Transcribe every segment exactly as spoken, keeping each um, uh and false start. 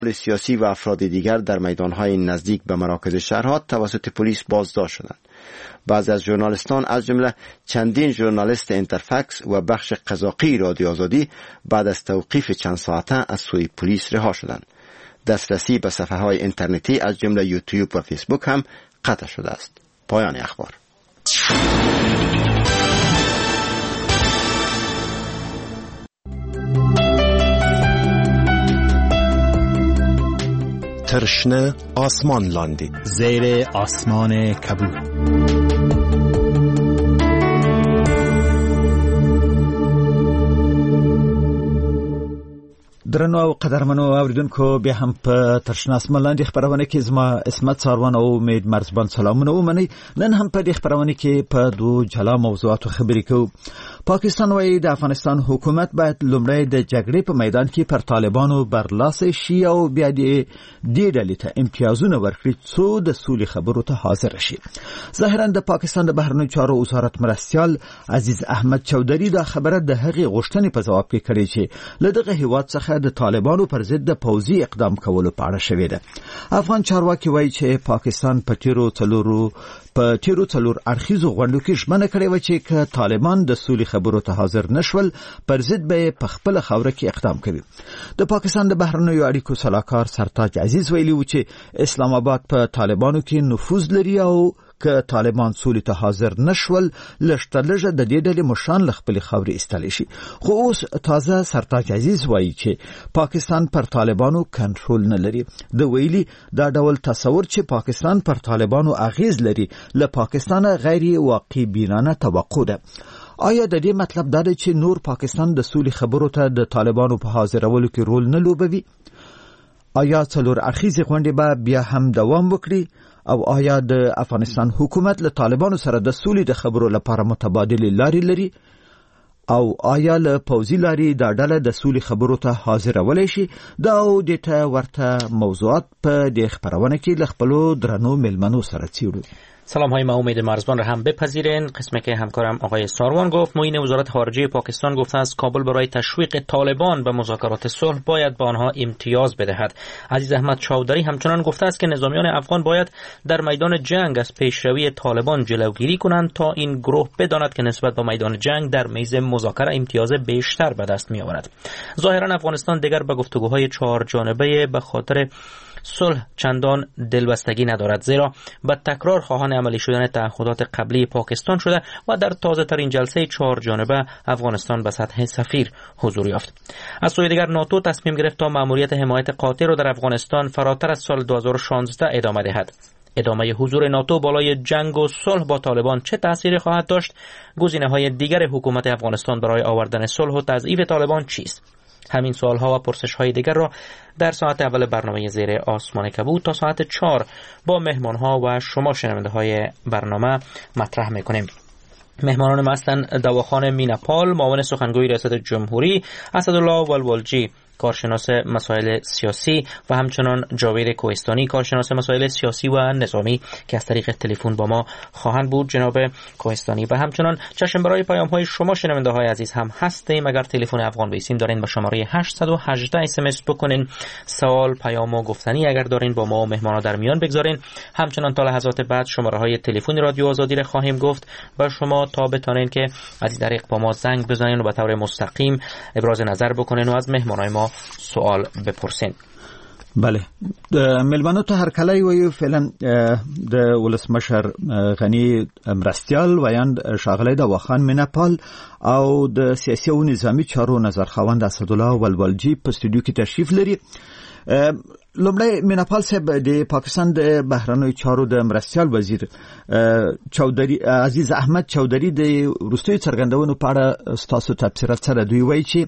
سیاسی و افراد دیگر در میدانهای نزدیک به مراکز شهرها توسط پلیس بازداشت شدند. بعضی از ژورنالیستان از جمله چندین ژورنالیست اینترفکس و بخش قزاقی رادیو آزادی بعد از توقیف چند ساعته از سوی پلیس رها شدند. دسترسی به صفحه های اینترنتی از جمله یوتیوب و فیسبوک هم قطع شده است. پایان اخبار. ترشنه آسمان لاندی زیر آسمان کبود. درنو او قدرمنو اوریدونکو بیا هم په ترشنه آسمان لاندې خبرونه کې زما اسمت ساروان او امید مرزبان سلامونه ومني. نن هم په دې خبرونه کې په دو جلا موضوعاتو خبرې کوو. پاکستان وايي د افغانستان حکومت باید لومړی د جګړې په میدان کې پر طالبانو برلاسه شي او بیا د دې ډلې ته امتیازونه ورکړي څو د سولې خبرو ته حاضر شي. ظاهرا د پاکستان د بهرنیو چارو وزارت مرستیال عزیز احمد چودري دا خبره د هغې غوښتنې په ځواب کې کړې چې له دغه هیواد څخه د طالبانو پر ضد د پوځي اقدام کولو په اړه شوې ده. افغان چارواکي وایي چې پاکستان په تیرو څلورو په تیرو څلور اړخیزو غونډو کې ژمنه کړې وه چې که طالبان د سولې خبرو ته حاضر نشول پر ضد به په خپله خاوره کې اقدام کوي. د پاکستان د بهرنیو اړیکو سلاکار سرتاج عزیز ویلي و چې اسلام آباد په طالبانو کې نفوذ لري او که طالبان سولې ته حاضر نشول لږترلږه د دې ډلې مشران له خپلې خاورې ایستلی شي. خو اوس تازه سرتاج عزیز وایي چې پاکستان پر طالبانو کنټرول نه لري. د ویلي دا ډول تصور چې پاکستان پر طالبانو اغیز لري له پاکستانه غیر واقع بینانه توقع ده. آیا د دې مطلب دا دی چې نور پاکستان د سولې خبرو ته د طالبانو په حاضرولو کې رول نه لوبوي؟ آیا څلور اړخیزې غونډې به بیا هم دوام وکړي؟ او آیا د افغانستان حکومت له طالبانو سره د سولې د خبرو لپاره متبادلې لارې لري؟ او آیا له پوځي لارې دا ډله د سولې خبرو ته حاضرولی شي؟ دا او دې ته ورته موضوعات په دې خبرونه کې له خپلو درنو مېلمنو سره څیړو. سلام های ما امید مرزبان را هم بپذیرین. قسمه که همکارم آقای ساروان گفت معین وزارت خارجه پاکستان گفته است کابل برای تشویق طالبان به مذاکرات صلح باید به آنها امتیاز بدهد. عزیز احمد چودری همچنان گفته است که نظامیان افغان باید در میدان جنگ از پیشروی طالبان جلوگیری کنند تا این گروه بداند که نسبت به میدان جنگ در میز مذاکره امتیاز بیشتر به دست می آورد. ظاهرا افغانستان دیگر به گفتگوهای چهار جانبه به خاطر صلح چندان دلبستگی ندارد، زیرا به تکرار خواهان عملی شدن تعهدات قبلی پاکستان شده و در تازه ترین جلسه چهار جانبه افغانستان به سطح سفیر حضور یافت. از سوی دیگر ناتو تصمیم گرفت تا مأموریت حمایت قاطع را در افغانستان فراتر از سال دو هزار و شانزده ادامه دهد. ادامه حضور ناتو بالای جنگ و صلح با طالبان چه تأثیری خواهد داشت؟ گزینه‌های دیگر حکومت افغانستان برای آوردن صلح و تضعیف طالبان چیست؟ همین سوالها و پرسش‌های دیگر را در ساعت اول برنامه زیر آسمان کبود تا ساعت چهار با مهمان‌ها و شما شنونده‌های برنامه مطرح می‌کنیم. مهمانان ما هستند دواخان میناپال، معاون سخنگوی ریاست جمهوری، اسدالله والوالجی، کارشناس مسائل سیاسی و همچنان جاوید کوهستانی، کارشناس مسائل سیاسی و نظامی که از طریق تلفن با ما خواهند بود. جناب کوهستانی و همچنان چشم برای پیام‌های شما شنونده‌های عزیز هم هستیم. اگر تلفن افغان بیسیم دارین با شماره هشت یک هشت اس ام اس بکنین، سوال، پیام و گفتنی اگر دارین با ما و مهمانا در میان بگذارین. همچنان تا لحظات بعد شماره‌های تلفن رادیو آزادی را خواهیم گفت و شما تا بتونین که از این طریق با ما زنگ بزنین و به طور مستقیم ابراز نظر بکنین و از مهمانای ما سوال بپرسین. بله، د ملمنو ته هرکلی وایو. فعلا د ولسمشر غنی مرستیال ویاند شاغلی دواخان میناپال او د سیاسي او نظامی چارو نظرخواند اسدالله والوالجی په استودیو کې تشریف لري. لومړی میناپال صاحب د پاکستان د بهرنیو چارو د مرستیال وزیر چودري عزیز احمد چودري د وروستیو څرګندونو په اړه ستاسو تبصرات سره دوی وایي چې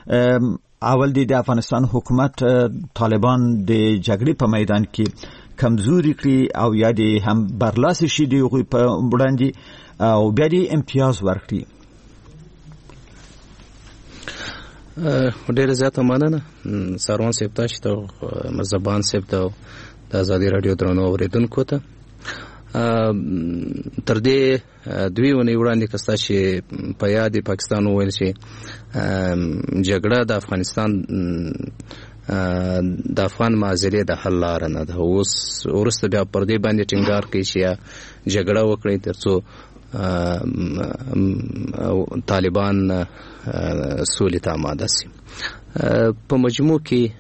اول د افغانستان حکومت طالبان د جګړې په میدان کې کمزوري کړي او یا د هم برلاس شي د هغوی په وړاندې او بیا د امتیاز ورکړي. ډېره زیاته مننه ساروان صاحب تاسو ته، مرزبان صاحب ته، د ازادي رادیو درنو اوریدونکو ته. تر دې دوی ونې وړاندې کستا چې په یاد پاکستان وویل چې جګړه د افغانستان د افغان معضلې د حل لاره نه ده. اوس وروسته بیا پر دې باندې ټینګار کوي چې یا جګړه وکړي ترڅو طالبان سولې ته آماده شي. په مجموع کې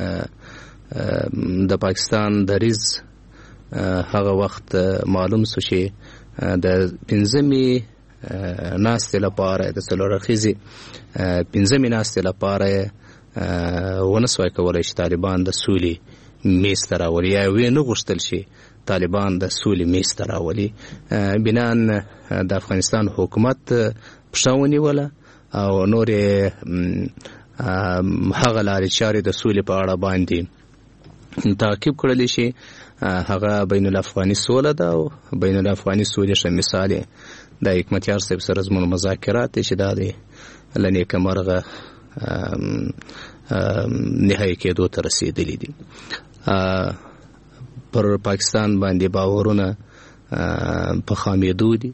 د پاکستان دریځ هغه وخت معلوم شو چې د پنځمې ناستې لپاره د څلور اړخیزې پنځمې ناستې لپاره ونه سوای کولی چې طالبان د سولې میز ته راولي یا ویې نه غوښتل چې طالبان د سولې میز ته راولي. بنان د افغانستان حکومت پښه ونیوله او نورې هغه لارې چارې د سولې په اړه باندې تعقیب کړلی شي. هغه بین الافغاني سوله ده او بین الافغاني سولې ښه مثال یې د حکمتیار صاحب سره زموږ مذاکرات دی چې دا د له نیکمرغه نهایي کېدو ته رسېدلي دي. پر پاکستان باندې باورونه په خامېدو دي.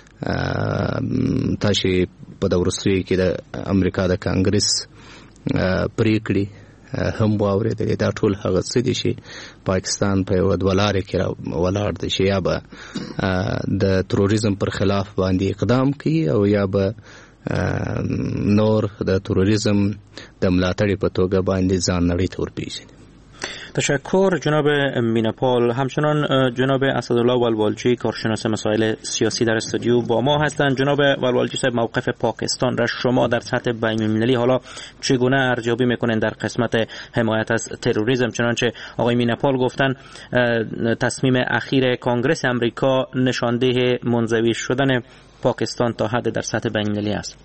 تاسې په د وروستیو کې د امریکا د کانګرس پریکړې هم واورېدلې. دا ټول هغه څه دي چې پاکستان په یوه دوه لارې کې ولاړ دی چې یا به د تروریزم پر خلاف باندې اقدام کوي او یا به نور د تروریزم د ملاتړي په توګه باندې ځان نړۍ ته ورپېژني. تشکر جناب میناپال. همچنان جناب اسدالله والوالچی کارشناس مسائل سیاسی در استودیو با ما هستند. جناب والوالچی صاحب، موقف پاکستان را شما در سطح بین المللی حالا چگونه ارزیابی میکنین در قسمت حمایت از تروریسم؟ چنانچه آقای میناپال گفتن تصمیم اخیر کانگرس امریکا نشانده منزوی شدن پاکستان تا حد در سطح بین المللی است.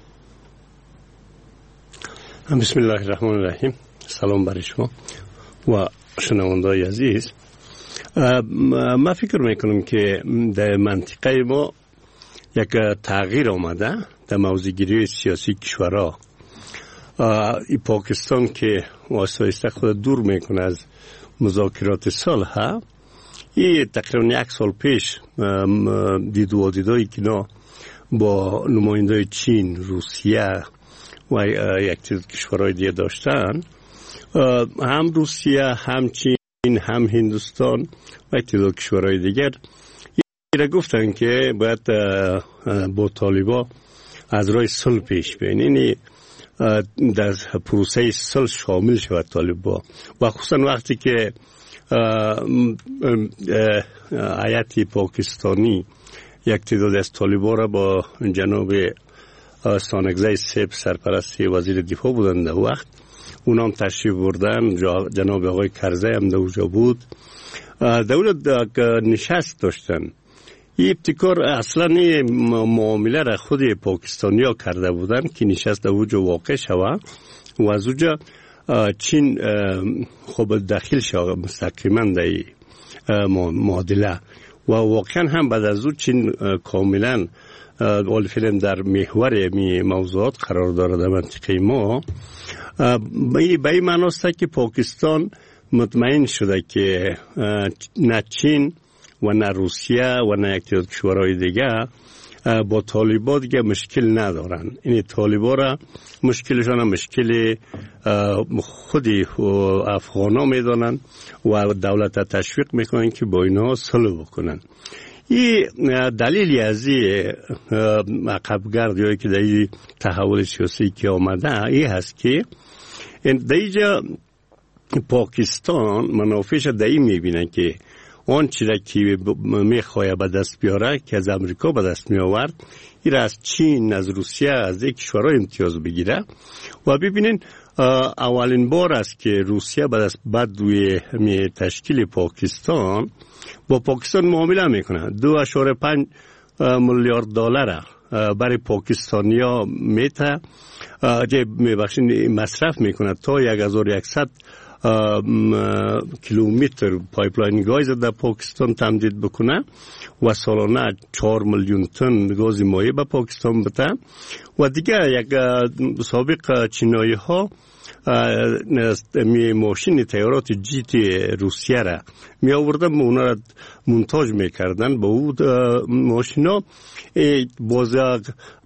بسم الله الرحمن الرحیم. سلام بر شما و شنوندای عزیز. ما فکر میکنم که در منطقه ما یک تغییر آمده در موضوعگیری سیاسی کشورها. ای پاکستان که واسطه خود دور میکنه از مذاکرات صلح، این تقریبا یک سال پیش دید و دیدایی که نا با نماینده چین، روسیه و یک چیز کشورهای دیگه داشتن، هم روسیه، هم چین، هم هندوستان و تعداد کشورهای دیگر این را گفتن که باید با طالبا از راه صلح پیش برن، یعنی در پروسه صلح شامل شود طالبا. و خصوصا وقتی که هیئت پاکستانی یک تعداد از طالبا را با جناب سانگزی صاحب سرپرست وزیر دفاع بودند در وقت، اونا هم تشریف بردن، جناب آقای کرزی هم در اونجا بود، دولت نشست داشتن. این ابتکار اصلا این معامله را خود پاکستانی ها کرده بودن که نشست در اونجا واقع شود و از اونجا چین خب داخل شد مستقیما در معادله و واقعا هم بعد از اون چین کاملا والفعلا در محور می موضوعات قرار دارد در منطقه ما. به این معنی است که پاکستان مطمئن شده که نه چین و نه روسیه و نه یک تعداد کشورهای دیگه با طالبا دیگه مشکل ندارن. این طالبا را مشکلشان مشکل خودی افغانا میدانن و دولت تشویق میکنن که با اینها صلح بکنن. این دلیلی از این عقبگردی که در این تحول سیاسی که آمده این هست که در اینجا پاکستان منافعش در این میبینه که آنچه را که میخواه به دست بیاره که از امریکا به دست میآورد، این را از چین، از روسیه، از یک کشورها امتیاز بگیره. و ببینین اولین بار است که روسیه به دست بدوی تشکیل پاکستان با پاکستان معامله میکنه. دو اشاره پنج میلیارد دلار برای پاکستانیا میته که میبخشین مصرف میکنه تا یک هزار و یکصد کیلومتر پایپلاین گاز در پاکستان تمدید بکنه و سالانه چهار میلیون تن گاز مایع به پاکستان بده. و دیگه یک سابق چینایی ها می ماشین تیارات جیتی روسیه را می آوردن، اونا را منتاج می کردن. با اون ماشین ها باز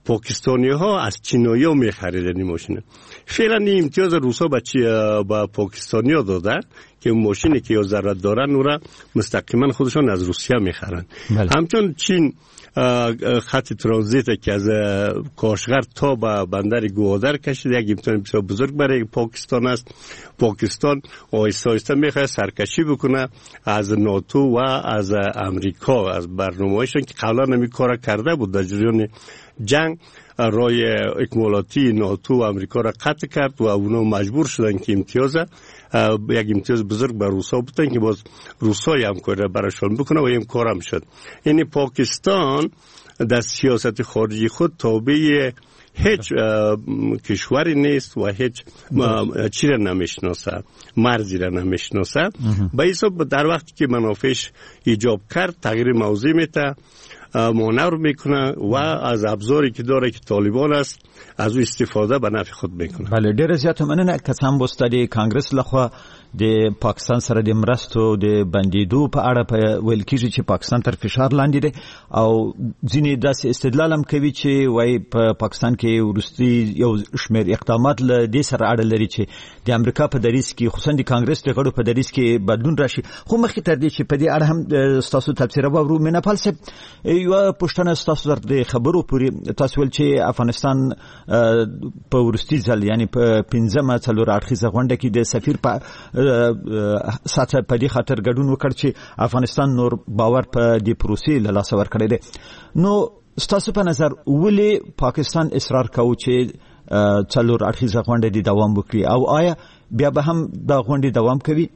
پاکستانی ها از چینایی ها میخریدن این ماشین. فعلا این امتیاز روسا به با پاکستانی ها داده که اون ماشینی که ضرورت دارن اون را مستقیما خودشان از روسیه میخرن. همچون چین خط ترانزیت که از کاشغر تا به بندر گوادر کشیده، یک امتحان بسیار بزرگ برای پاکستان است. پاکستان آهسته آهسته میخواد سرکشی بکنه از ناتو و از امریکا، از برنامه‌هایشون که قبلا نمی کار کرده بود در جریان جنگ. رای اکمالاتی ناتو و امریکا را قطع کرد و اونا مجبور شدن که امتیاز یک امتیاز بزرگ بر روسا بودن که باز روسای هم کار براشون بکنه و این کار هم شد. یعنی پاکستان در سیاست خارجی خود تابع هیچ کشوری نیست و هیچ چی را نمیشناسه، مرزی را نمیشناسه. به حساب در وقتی که منافعش ایجاب کرد تغییر موضوع میده، مانور میکنه و از ابزاری که داره که طالبان است از او استفاده به نفع خود میکنه. بله، ډیر زیات مننه. کسان بوستادي کانګرس لخوا د پاکستان سره د مرستو د بندیدو په اړه په ویل کېږي چې پاکستان تر فشار لاندې دی او ځینې داسې استدلال هم کوي چې وایي په پاکستان کې وروستي یو شمېر اقدامات له دې سره اړه لري چې د امریکا په دریځ کې خصوصا د کانګرس د غړو په دریځ کې بدلون راشي. خو مخکې تر دې چې په دې اړه هم ستاسو تبصره واورو، میناپال صاحب یو پوښتنه ستاسو د خبرو پورې تاسو ول چې افغانستان په وروستي ځل یعنی په پنځمه څلور اړخیزه غونډه کې د سفیر په ساته په دې خاطر ګډون وکړ چې افغانستان نور باور په دې پروسې له لاسه ورکړی دی. نو ستاسو په نظر ولې پاکستان اصرار کوي چې څلور اړخیزه غونډه دې دوام وکړي او آیا بیا به هم دا غونډه دوام کوي؟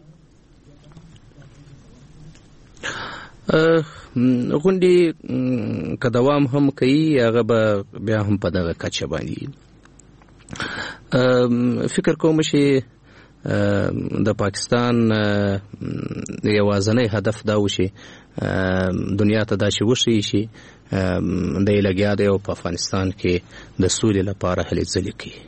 غونډې که دوام هم کوي هغه به بیا هم په دغه کچه باندې. فکر کوم چې د پاکستان یوازینی هدف دا و چې دنیا ته دا چې وښیي چې دی لګیا دی او په افغانستان کې د سولې لپاره هلې ځلې کوي.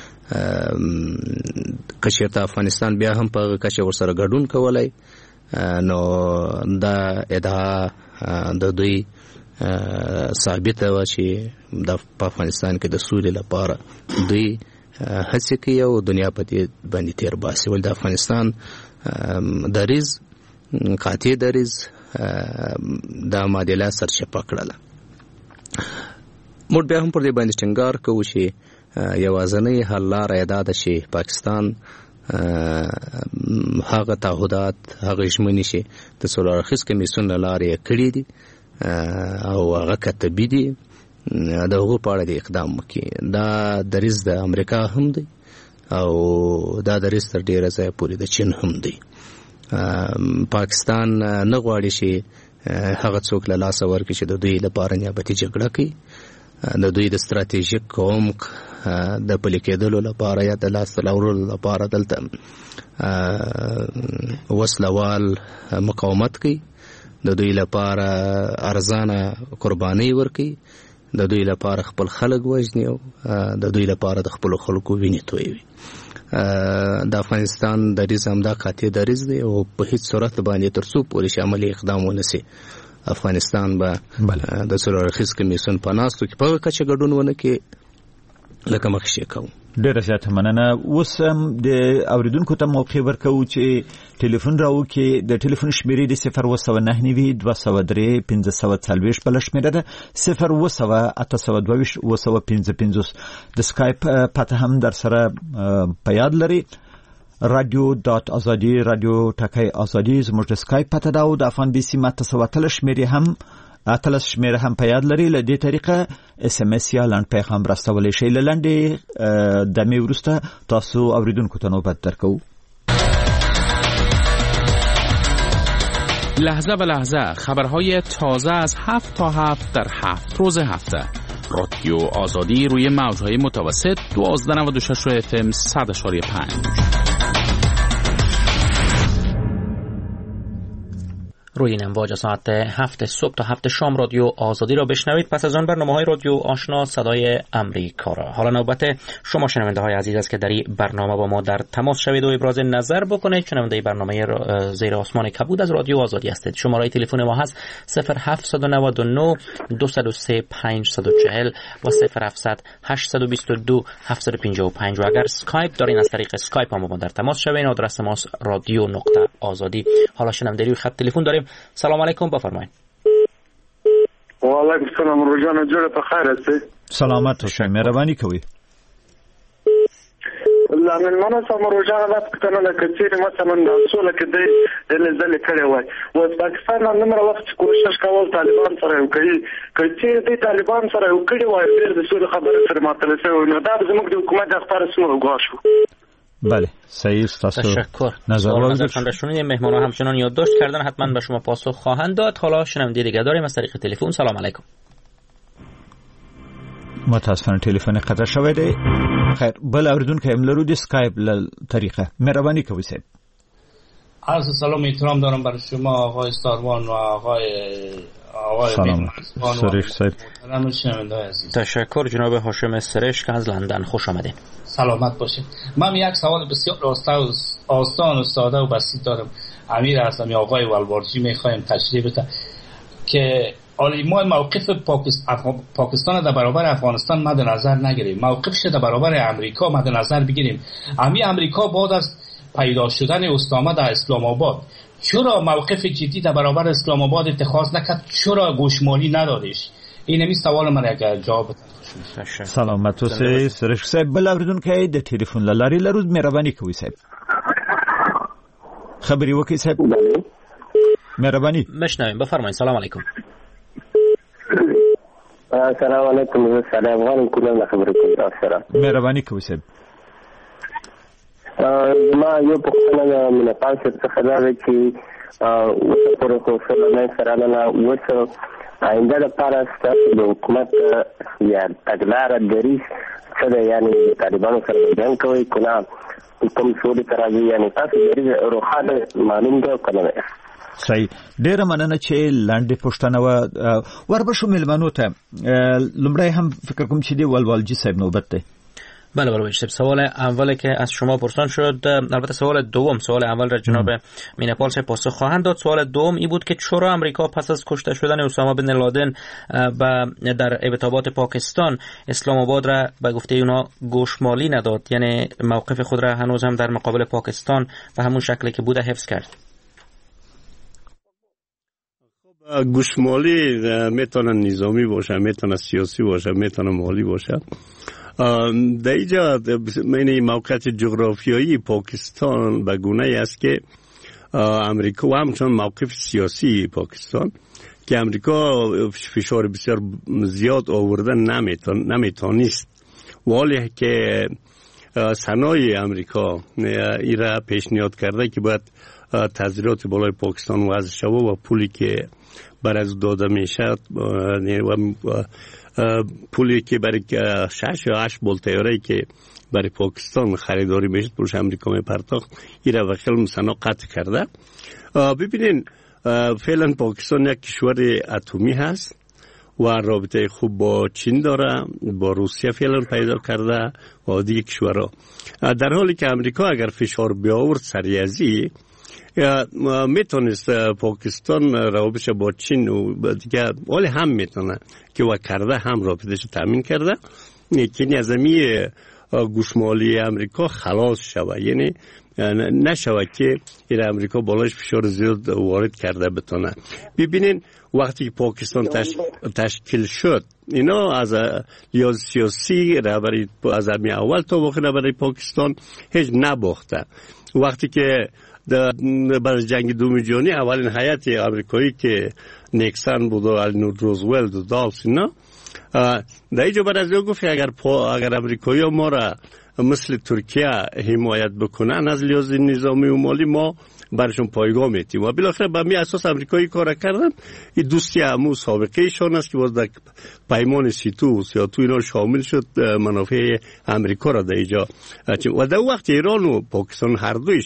که چېرته افغانستان بیا هم په هغه کچه ورسره ګډون کولی نو دا ادعا د دوی ثابته وه چې په افغانستان کې د سولې لپاره دوی هڅې کوي او دنیا په دې باندې تیر باسي. ولې د افغانستان دریځ قاطع دریځ دا معادله سرچپه کړله. موږ بیا هم پر دې باندې ټینګار کوو چې یوازینۍ حل لاره دا ده چې پاکستان هغه تعهدات هغه ژمنې چې د څلور اړخیز کمیسیون له لارې یې کړي دي او هغه کتبي دي د هغو په اړه د اقدام وکړي. دا دریځ د امریکا هم دی او دا دریځ تر ډیره ځایه پورې د چین هم دی. پاکستان نه غواړي چې هغه څوک له لاسه ورکړي چې د دوی لپاره نیابتي جګړه کوي، د دوی د ستراتیژیک عمق د پلي کېدلو لپاره یا د لاسته راوړلو لپاره دلته وسلوال مقاومت کوي، د دوی لپاره ارزانه قرباني ورکوي، د دوی لپاره خپل خلک وژني او د دوی لپاره د خپلو خلکو وینې تویوي. د افغانستان دریځ همدا قاطع دریځ دی او په هیڅ صورت باندې تر څو پورې چې عملي اقدام ونه سي افغانستان به د څلور اړخیز کمیسیون په ناستو کې په هغه کچه ګډون ونه کړي لکه مخکې کوو. ډیره زیاته مننه. اوس هم د اوریدونکو ته موقع ورکوو چې ټلیفون راوکړي. د ټلیفون شمیرې د صفر اوه سوه نهه نوي دوه سوه درې پنځه سوه څلوېښت بله شمیره ده، صفر اوه سوه اته سوه دوه ویشت اوه سوه پنځه پنځوس. د سکایپ پته هم در سره په یاد لري، رادیو ډاټ ازادي رادیو ټکی ازادي زموږ د سکایپ پته ده او د افغان بي سي اته سوه اتلس شمیرې هم اتلس شمیره هم په یاد لري. له دې طریقه اس ام اس یا لنډ پیغام راستولی شئ. له لنډې دمې وروسته تاسو اوریدونکو ته نوبت درکوو. لحظه به لحظه خبرهای تازه از هفت تا هفت در هفت روز هفته. رادیو آزادی روی موجهای متوسط دوازده نود و شش اف ام صد اشاری پنج. روی این امواج ساعت هفت صبح تا هفت شام رادیو آزادی را بشنوید. پس از آن برنامه‌های رادیو آشنا صدای امریکا را. حالا نوبت شما شنونده‌های عزیز است که در این برنامه با ما در تماس شوید و ابراز نظر بکنید. شنونده برنامه زیر آسمان کبود از رادیو آزادی هستید. شماره تلفن ما هست صفر هفت نه نه دو صفر سه پنج چهار صفر و صفر هفت هشت دو دو هفت پنج پنج و اگر اسکایپ دارین از طریق اسکایپ هم با ما در تماس شوید. آدرس ما رادیو نقطه آزادی. حالا شنونده روی خط تلفن داریم. سلام علیکم، بفرمایید. و علیکم السلام. روزانه جوړه په خیر است. سلامت اوسئ، مهرباني کوئ. لمن منو سم روزانه د پښتنو کچېر مثلا اصول کې د دلزل کړي وای او پاکستان نن نمبر وخت کوشش کول طالبان سره کوي کچې د طالبان سره وکړي وای د سول خبره سره ماته شوی نو دا زموږ د حکومت د خبره سره وګاشو. بله صحیح است. تشکر. نظرتون را شنیدیم. مهمانان همچنان یادداشت کردن، حتما به شما پاسخ خواهند داد. حالا شنونده دیگه داریم از طریق تلفن. سلام علیکم. متاسفانه تلفن قطع شوی دی. خیر، بل اوریدونکو هم لرو د اسکایپ له طریقه. مهرباني کوئ صاحب. عرض سلام احترام دارم برای شما آقای ساروان و آقای آقای سلام سرش صاحب. تشکر جناب هاشم سرش که از لندن. خوش آمدین. سلامت باشید. من یک سوال بسیار آسان و ساده و بسیط دارم. امیر هستم یا آقای والوارجی میخوایم تشریح بده که آلی ما موقف پاکستان در برابر افغانستان مد نظر نگیریم، موقفش در برابر امریکا مد نظر بگیریم. امی امریکا بعد از پیدا شدن اسامه در اسلام آباد چرا موقف جدی در برابر اسلام آباد اتخاذ نکرد؟ چرا گوشمالی ندادش؟ این همی سوال من اگر جواب بدید. سلامت اوسئ سرش صاحب. بل اوریدونکو د ټلیفون له لارې لرو. مهرباني کوئ صاحب. خبري وکړئ صاحب. مهرباني. مشنویم، بفرمایید. سلام علیکم. السلام علیکم. سلام علیکم. کوم خبرې کوم سره. مهرباني کوئ صاحب. ما یو پوښتنه د منپال څخه دا چې اوس پورې خو سلامه سره نه وڅ آینده لپاره ستاسو د حکومت یا تګلاره دریځ څه ده؟ یعنی د طالبانو سره جنګ کوئ که نه کوم سولې ته راځي؟ یعنی تاسو دریځ روښانه معلوم ده که نه؟ صحیح. ډیره مننه چې لاندې پوښتنه وه. وربشو مېلمنو ته لومړی هم فکر کوم چې دی ولوالجي صاحب نوبت دی. بله بله بشتب. سوال اولی که از شما پرسان شد، البته سوال دوم، سوال اول را جناب مینپال صاحب پاسخ خواهند داد. سوال دوم این بود که چرا امریکا پس از کشته شدن اسامه بن لادن و در ابتابات پاکستان اسلام آباد را به گفته اونا گوشمالی نداد، یعنی موقف خود را هنوز هم در مقابل پاکستان به همون شکلی که بوده حفظ کرد. گوشمالی میتونه نظامی باشه، میتونه سیاسی باشه، میتونه مالی باشه. در اینجا من موقعیت جغرافیایی پاکستان به گونه است که امریکا و همچنان موقف سیاسی پاکستان که امریکا فشار بسیار زیاد آوردن نمیتونست، ولی که سنای امریکا ایرا پیشنهاد کرده که باید تذیرات بالای پاکستان وضع شود و پولی که برای از داده میشه و پولی که برای شش یا هشت بال طیاره که برای پاکستان خریداری میشد پولش امریکا می پرداخت، این را وکیل سنا قطع کرده. ببینین فعلا پاکستان یک کشور اتمی هست و رابطه خوب با چین داره، با روسیه فعلا پیدا کرده و دیگه کشورها. در حالی که امریکا اگر فشار بیاورد سریعی میتونست پاکستان روابطش با چین و دیگه ولی هم میتونه که و کرده، هم رابطش تامین کرده که از امی گوشمالی امریکا خلاص شود، یعنی نشود که این امریکا بالاش فشار زیاد وارد کرده بتونه. ببینین وقتی که پاکستان تش... تشکیل شد اینا از لیاز سیاسی رهبری از امی اول تا واقع برای پاکستان هیچ نباخته. وقتی که برای جنگ دوم جهانی اولین هیئت امریکایی که نیکسون بود و النود روزولت و دالس اینا در اینجا بعد از گفت اگر اگر امریکایی ما را مثل ترکیه حمایت بکنن از لحاظ نظامی و مالی ما برشون پایگاه میتیم و بالاخره به می اساس امریکایی کار کردن. این دوستی همو سابقه ایشان است که باز در پیمان سیتو و سیاتو اینا شامل شد منافع امریکا را در اینجا و در وقت ایران و پاکستان هر دویش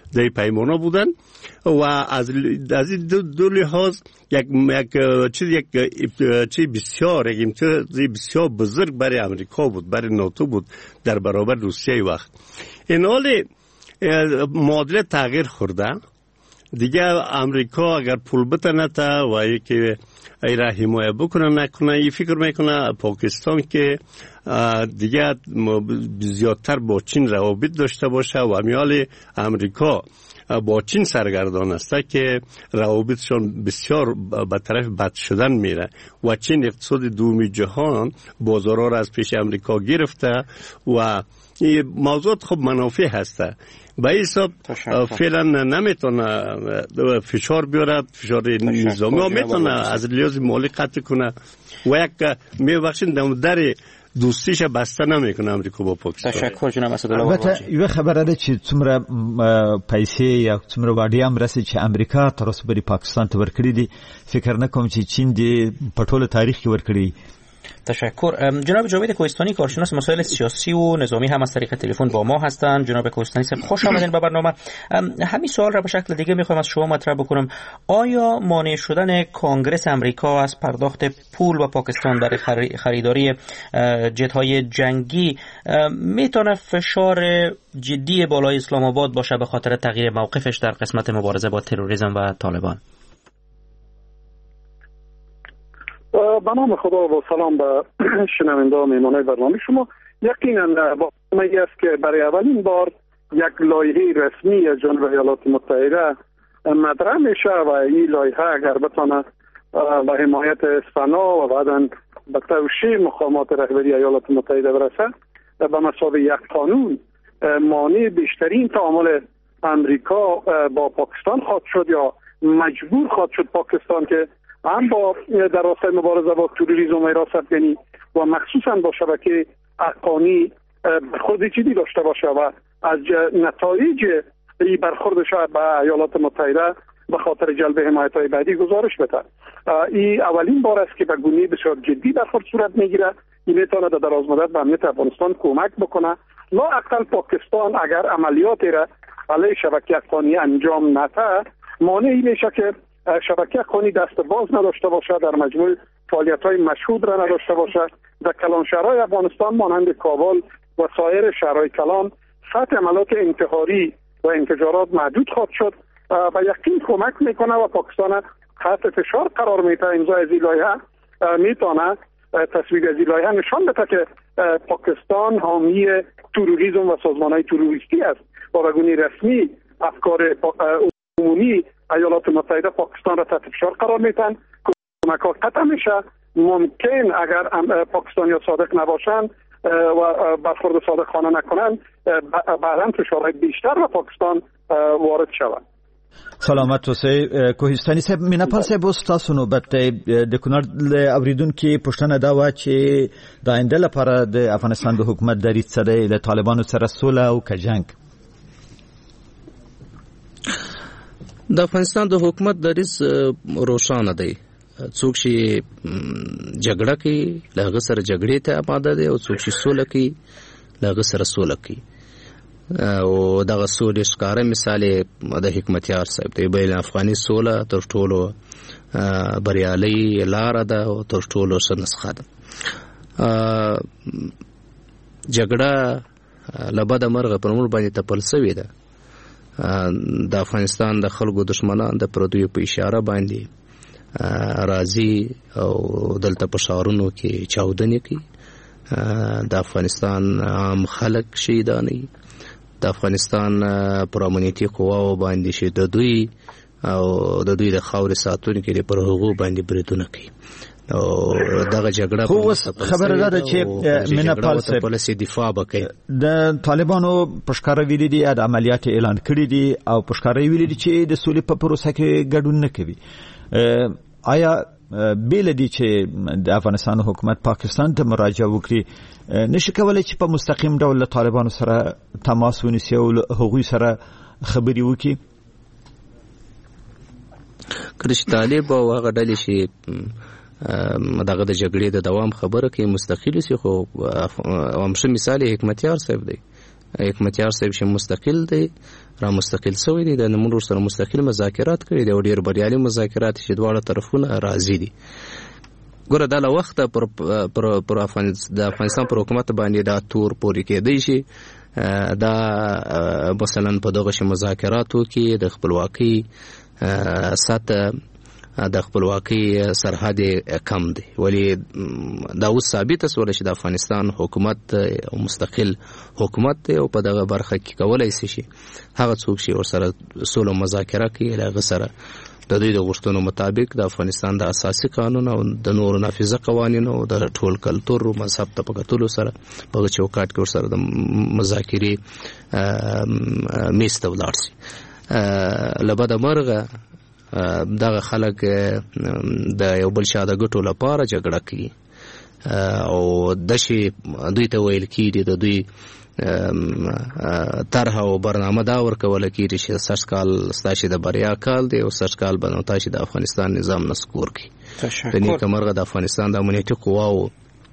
در پیمانه بودن و از از دو, دو لحاظ یک یک چیز یک چیز بسیار یک امتیاز بسیار بزرگ برای امریکا بود، برای ناتو بود در برابر روسیه. وقت این حال معادله تغییر خورده دیگه. امریکا اگر پول بتنه و یکی ای را حمایت بکنه نکنه، این فکر میکنه پاکستان که دیگه زیادتر با چین روابط داشته باشه و امیال امریکا با چین سرگردان است که روابطشان بسیار به طرف بد شدن میره و چین اقتصاد دومی جهان بازارها را از پیش امریکا گرفته و این موضوعات خب منافع هسته. به این حساب فعلا نمیتونه فشار بیاره، فشار نظامی ها میتونه از لحاظ مالی قطع کنه و یک میبخشین در دوستیش بسته نمیکنه امریکا با پاکستان. تشکر جناب اسدالله. البته یو خبره ده چې څومره پیسې یا څومره وړیا هم رسي چې امریکا تر اوسه پورې پاکستان ته ورکړي دي، فکر نه کوم چې چین دې په ټوله تاریخ کې ورکړي. تشکر. جناب جاوید کوهستانی کارشناس مسائل سیاسی و نظامی هم از طریق تلفن با ما هستند. جناب کوهستانی صاحب خوش آمدین به برنامه. همین سوال را به شکل دیگه میخوایم از شما مطرح بکنم. آیا مانع شدن کنگره امریکا از پرداخت پول به پاکستان برای خریداری جت‌های جنگی میتونه فشار جدی بالای اسلام آباد باشه به خاطر تغییر موقفش در قسمت مبارزه با تروریسم و طالبان؟ به نام خدا و سلام به شنونده و میهمانان برنامه شما. یقینا برنامه‌ای است که برای اولین بار یک لایحه رسمی از جانب ایالات متحده مطرح میشه و این لایحه اگر بتونه به حمایت سنا و بعدا به توشیح مقامات رهبری ایالات متحده برسه، به مثابه یک قانون مانع بیشترین تعامل امریکا با پاکستان خواهد شد یا مجبور خواهد شد پاکستان که هم با در راستای مبارزه با تروریسم و حراستگری و مخصوصا با شبکه افغانی برخورد جدی داشته باشه و از نتایج این برخوردش به ایالات متحده به خاطر جلب حمایت‌های بعدی گزارش بده. این اولین بار است که به گونه بسیار جدی برخورد صورت میگیره. این میتونه در دراز مدت به امنیت افغانستان کمک بکنه. لااقل پاکستان اگر عملیاتی را علیه شبکه افغانی انجام نده، مانعی میشه که شبکه افغانی دست باز نداشته باشه، در مجموع فعالیت‌های مشهود را نداشته باشه. در کلان شهرهای افغانستان مانند کابل و سایر شهرهای کلان سطح عملیات انتحاری و انفجارات محدود خواهد شد و یقین کمک میکنه و پاکستان تحت فشار قرار میده. امضای از این لایحه میتونه تصویب از این لایحه نشان بده که پاکستان حامی تروریسم و سازمان‌های تروریستی است و به گونه رسمی افکار عمومی ایالات متحده پاکستان را تحت فشار قرار میدن. کمک‌ها قطع میشه. ممکن اگر پاکستانی‌ها صادق نباشند و برخورد صادقانه نکنند، بعداً فشارهای بیشتر به پاکستان وارد شود. سلامت اوسئ. کوهستانی صاحب، میناپال صاحب، اوس تاسو نوبت د کونړ اوریدونکو پوښتنه دا وه چې د آینده لپاره د افغانستان د حکومت دریځ څه دی، له طالبانو سره سوله او که جنګ؟ د افغانستان د حکومت دریځ روښانه دی. څوک چې جګړه کوي له هغه سره جګړې ته آماده دی او څوک چې سوله کوي له هغه سره سوله کوي. او دغه سولې ښکاره مثال د حکمتیار صاحب دی. بین افغاني سوله تر ټولو بریالۍ لاره ده او تر ټولو ښه نسخه ده. جګړه له بده مرغه پر موږ باندې تپل سوې ده. د افغانستان د خلکو دشمنان د پردیو په اشاره باندې راځي او دلته په ښارونو کې چاودنې کوي. د افغانستان عام خلک شهیدانوي. د افغانستان پر امنیتي قواو باندې چې د دوی او د دوی د خاورې ساتونکي لري پر هغو باندې بریدونه کوي. او دغه جګړه خو خبره ده چې میناپال صاحب پالیسي دفاع وکړي. د طالبانو پښکاره ویلي دي د عملیات اعلان کړي دي او پښکاره ویلي دي چې د سولې په پروسه کې ګډون نه کوي. آیا بیل دي چې د افغانستان حکومت پاکستان ته مراجعه وکړي، نشي کولای چې په مستقیم ډول له طالبانو سره تماس ونیسي او هغوی سره خبرې وکړي؟ کله چې طالب او هغه ډلې چې دغه د جګړې د دوام خبره کوي مستقیل سي، خو هم ښه مثال حکمتیار صاحب دی حکمتیار صاحب چې مستقل دی را مستقل شوی دی د موږ سره مستقل مذاکرات کړي دي او ډیر بریالي مذاکرات چې دواړه طرفونه راضي دي. ګوره دا له وخته پر پر پر د افغانستان پر حکومت باندې دا تور پورې کېدی شي دا مثلا په دغه مذاکراتو کې د خپلواکۍ ساته د خپلواکۍ سرحد کم دی ولی دا اوس ثابت شول چې د افغانستان حکومت مستقل حکومت دی او په دغه برخه کې کولای شي هغه څوک چې ورسره سولو مذاکره کوي هغه سره د دوی د غوښتنو مطابق د افغانستان د اساسي قانون او د نورو نافذه قوانینو د ټول کلتور او مذهب ته په کتلو سره په چوکاټ کې ورسره د مذاکرې میز ته ولاړ شي. له بده مرغه دغه خلک د یو بل چا د ګټو لپاره جګړه کوي او د شي دوی ته ویل کېږي د دوی طرح او برنامه دا ورکول کېږي چې سږ کال ستاسو د بریا کال دی او سږ کال به نو تاسو د افغانستان نظام نسکور کړي. د نیکه مرغه د افغانستان د امنیتي قواو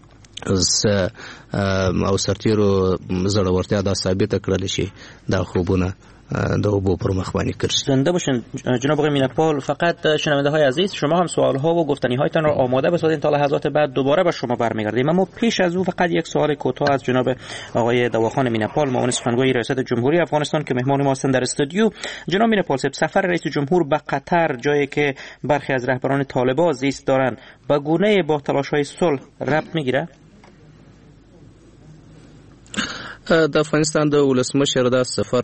او سرتیرو زړورتیا دا ثابت کړل شي دا خوبونه د اوبو پر مخ باندې کړی. زنده باشین جناب آقای میناپال. فقط شنونده های عزیز شما هم سوال ها و گفتنی هایتان را آماده بسازید تا لحظات بعد دوباره به شما برمیگردیم. اما پیش از او فقط یک سوال کوتاه از جناب آقای دواخان میناپال معاون سخنگوی ریاست جمهوری افغانستان که مهمان ما هستند در استودیو. جناب میناپال صاحب، سفر رئیس جمهور به قطر جایی که برخی از رهبران طالبان زیست دارند به گونه با تلاش های صلح ربط میگیره؟ د افغانستان د ولسمشر دا سفر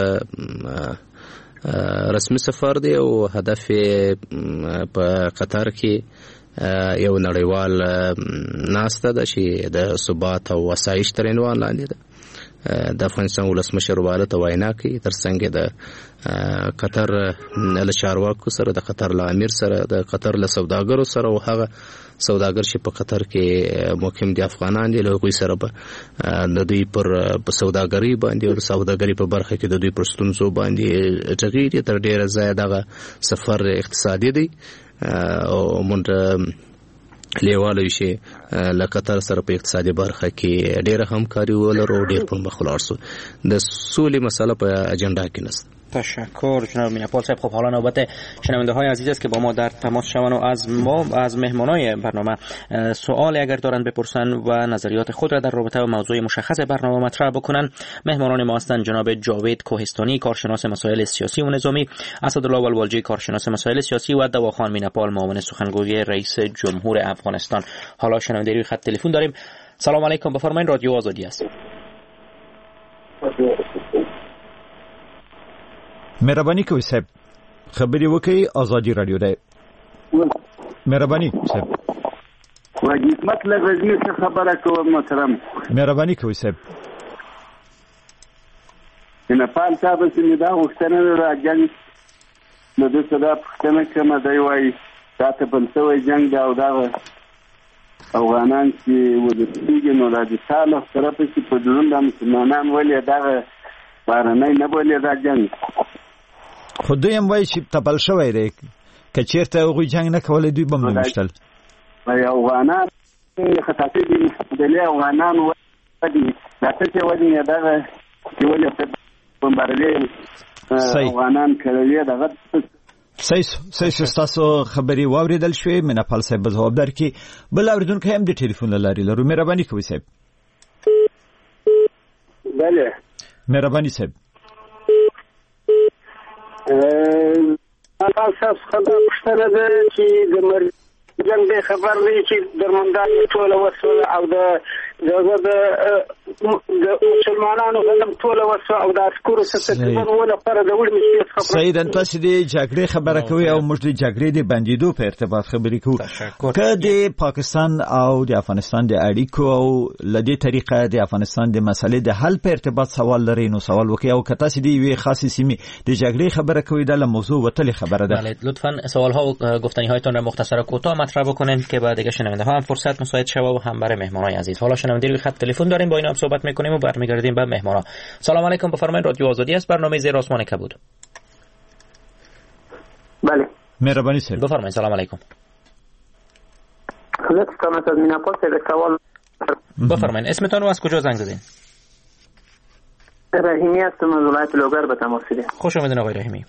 رسمي سفر دی او هدف په قطر کې یو نړیوال ناسته ده چې د ثبات او آسایش تر عنوان لاندې ده. د افغانستان ولسمشر والته وینا کوي ترڅنګ د قطر له چارواکو سره د قطر له امیر سره د قطر له سوداګرو سره او هغه سوداګر چې په قطر کې مقیم دي افغانان دي له هغوی سره به د دوی پر سوداګري باندې او سوداګري په برخه کې د دوی پر ستونزو باندې ټغیږي. تر ډیره ځای دغه سفر اقتصادي دی او مونږ لیواله شي له قطر سره په اقتصادي برخه کې ډیره همکاري ولرو ډیر په مخ ولاړ سو. د سولې مسله په اجنډا کې نشته. تشکر جناب میناپال صاحب. خب حالا نوبت شنونده های عزیز است که با ما در تماس شوند و از ما از مهمانای برنامه سوالی اگر دارند بپرسن و نظریات خود را در رابطه با موضوع مشخص برنامه مطرح بکنن. مهمانان ما هستند جناب جاوید کوهستانی کارشناس مسائل سیاسی و نظامی، اسدالله والوالجی کارشناس مسائل سیاسی و دواخان میناپال معاون سخنگوی رئیس جمهور افغانستان. حالا شنونده روی خط تلفن داریم. سلام علیکم، بفرمایید. رادیو آزادی است. مهرباني کوئ صاحب خبري وکي آزادي رادیو ده. مهرباني صاحب واجب مطلب دې خبره کوم محترم. مهرباني کوئ صاحب. نه پال صاحب چې دا وختنه راځي نو د صدا پښتنه کوم دی وای تاسو بل څه جنگ دا او دا افغانان چې ودیږي نو د صالح سره په دون د مسلمانان ولې دا بارنای نه بولې دا جنگ خو دوی هم وایي چې تپل شوی دی که چېرته هغوی جنګ نه کولی دوی به هم وشتل. افغانان خطاطي دي دلې افغانان ودي دا څه ودي دغه چې ولې بمبارلې افغانان کړي دغه صحیح صحیح ستاسو خبري واوریدل شوې. میناپال صاحب ځواب درکړي. بل اوریدونکي هم د ټلیفون له لارې لرو. مهرباني کوئ صاحب. بله مهرباني صاحب. انا اساس خبر پښتنه ده چې د مرګ جنگ به خبر دی چې درمندان ټول وسوله او د دغه د مسلمانانو غلم ټول وسوله او د عسکرو ستکبر ولا پر د وړ مشکل خبره. سید ان تاسو د جګړې خبره کوي او موږ د جګړې د بندیدو په ارتباط خبرې کوو. که د پاکستان او د افغانستان د اړیکو او لدې طریقه د افغانستان د مسلې د حل په ارتباط سوال لري نو سوال وکړئ او که تاسو د یوې خاصې سیمې د جګړې خبره کوي د موضوع وتلې خبره ده. بله لطفاً سوال ها و گفتنی هایتان را مختصر و کوتاه مطرح بکنید که بعد دیگه شنونده ها هم فرصت مساعد شوه و هم برای مهمانای عزیز. حالا شنونده روی خط تلفن داریم با اینا هم صحبت میکنیم و برمیگردیم به مهمانا. سلام علیکم، بفرمایید. رادیو آزادی است، برنامه زیر آسمان کبود. بله مهربانی صاحب بفرمایید. سلام علیکم. حضرت کامت از میناپال سوال بفرمایید. اسمتون و از کجا زنگ زدین؟ رحیمی هستم از ولایت لوگر به تماس رسیدم. خوش آمدین آقای رحیمی.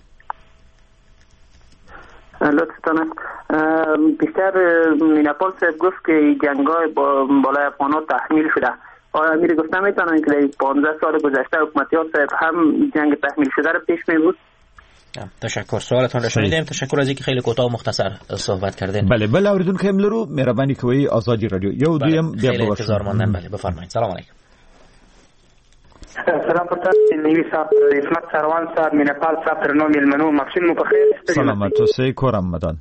لطفتان است. بیشتر میناپول صاحب گفت که جنگ‌های با بالای افغان‌ها تحمیل شده. آیا امیر گفتم میتونن که در پانزده سال گذشته حکومتیان صاحب هم جنگ تحمیل شده رو پیش می بود؟ تشکر، سوالتون را شنیدیم. تشکر از اینکه خیلی کوتاه و مختصر صحبت کردین. بله بله اوریدونکو هم لرو مهربانی کوي آزادی رادیو یو دویم بیا خیلی انتظار ماندن. بله بفرمایید. سلام علیکم. سلام پر تاسو نیوی صاحب اسمت سروان صاحب مینپال صاحب ترنو میلمنو مخشن مو بخیر. سلامت اوسئ کور رمضان.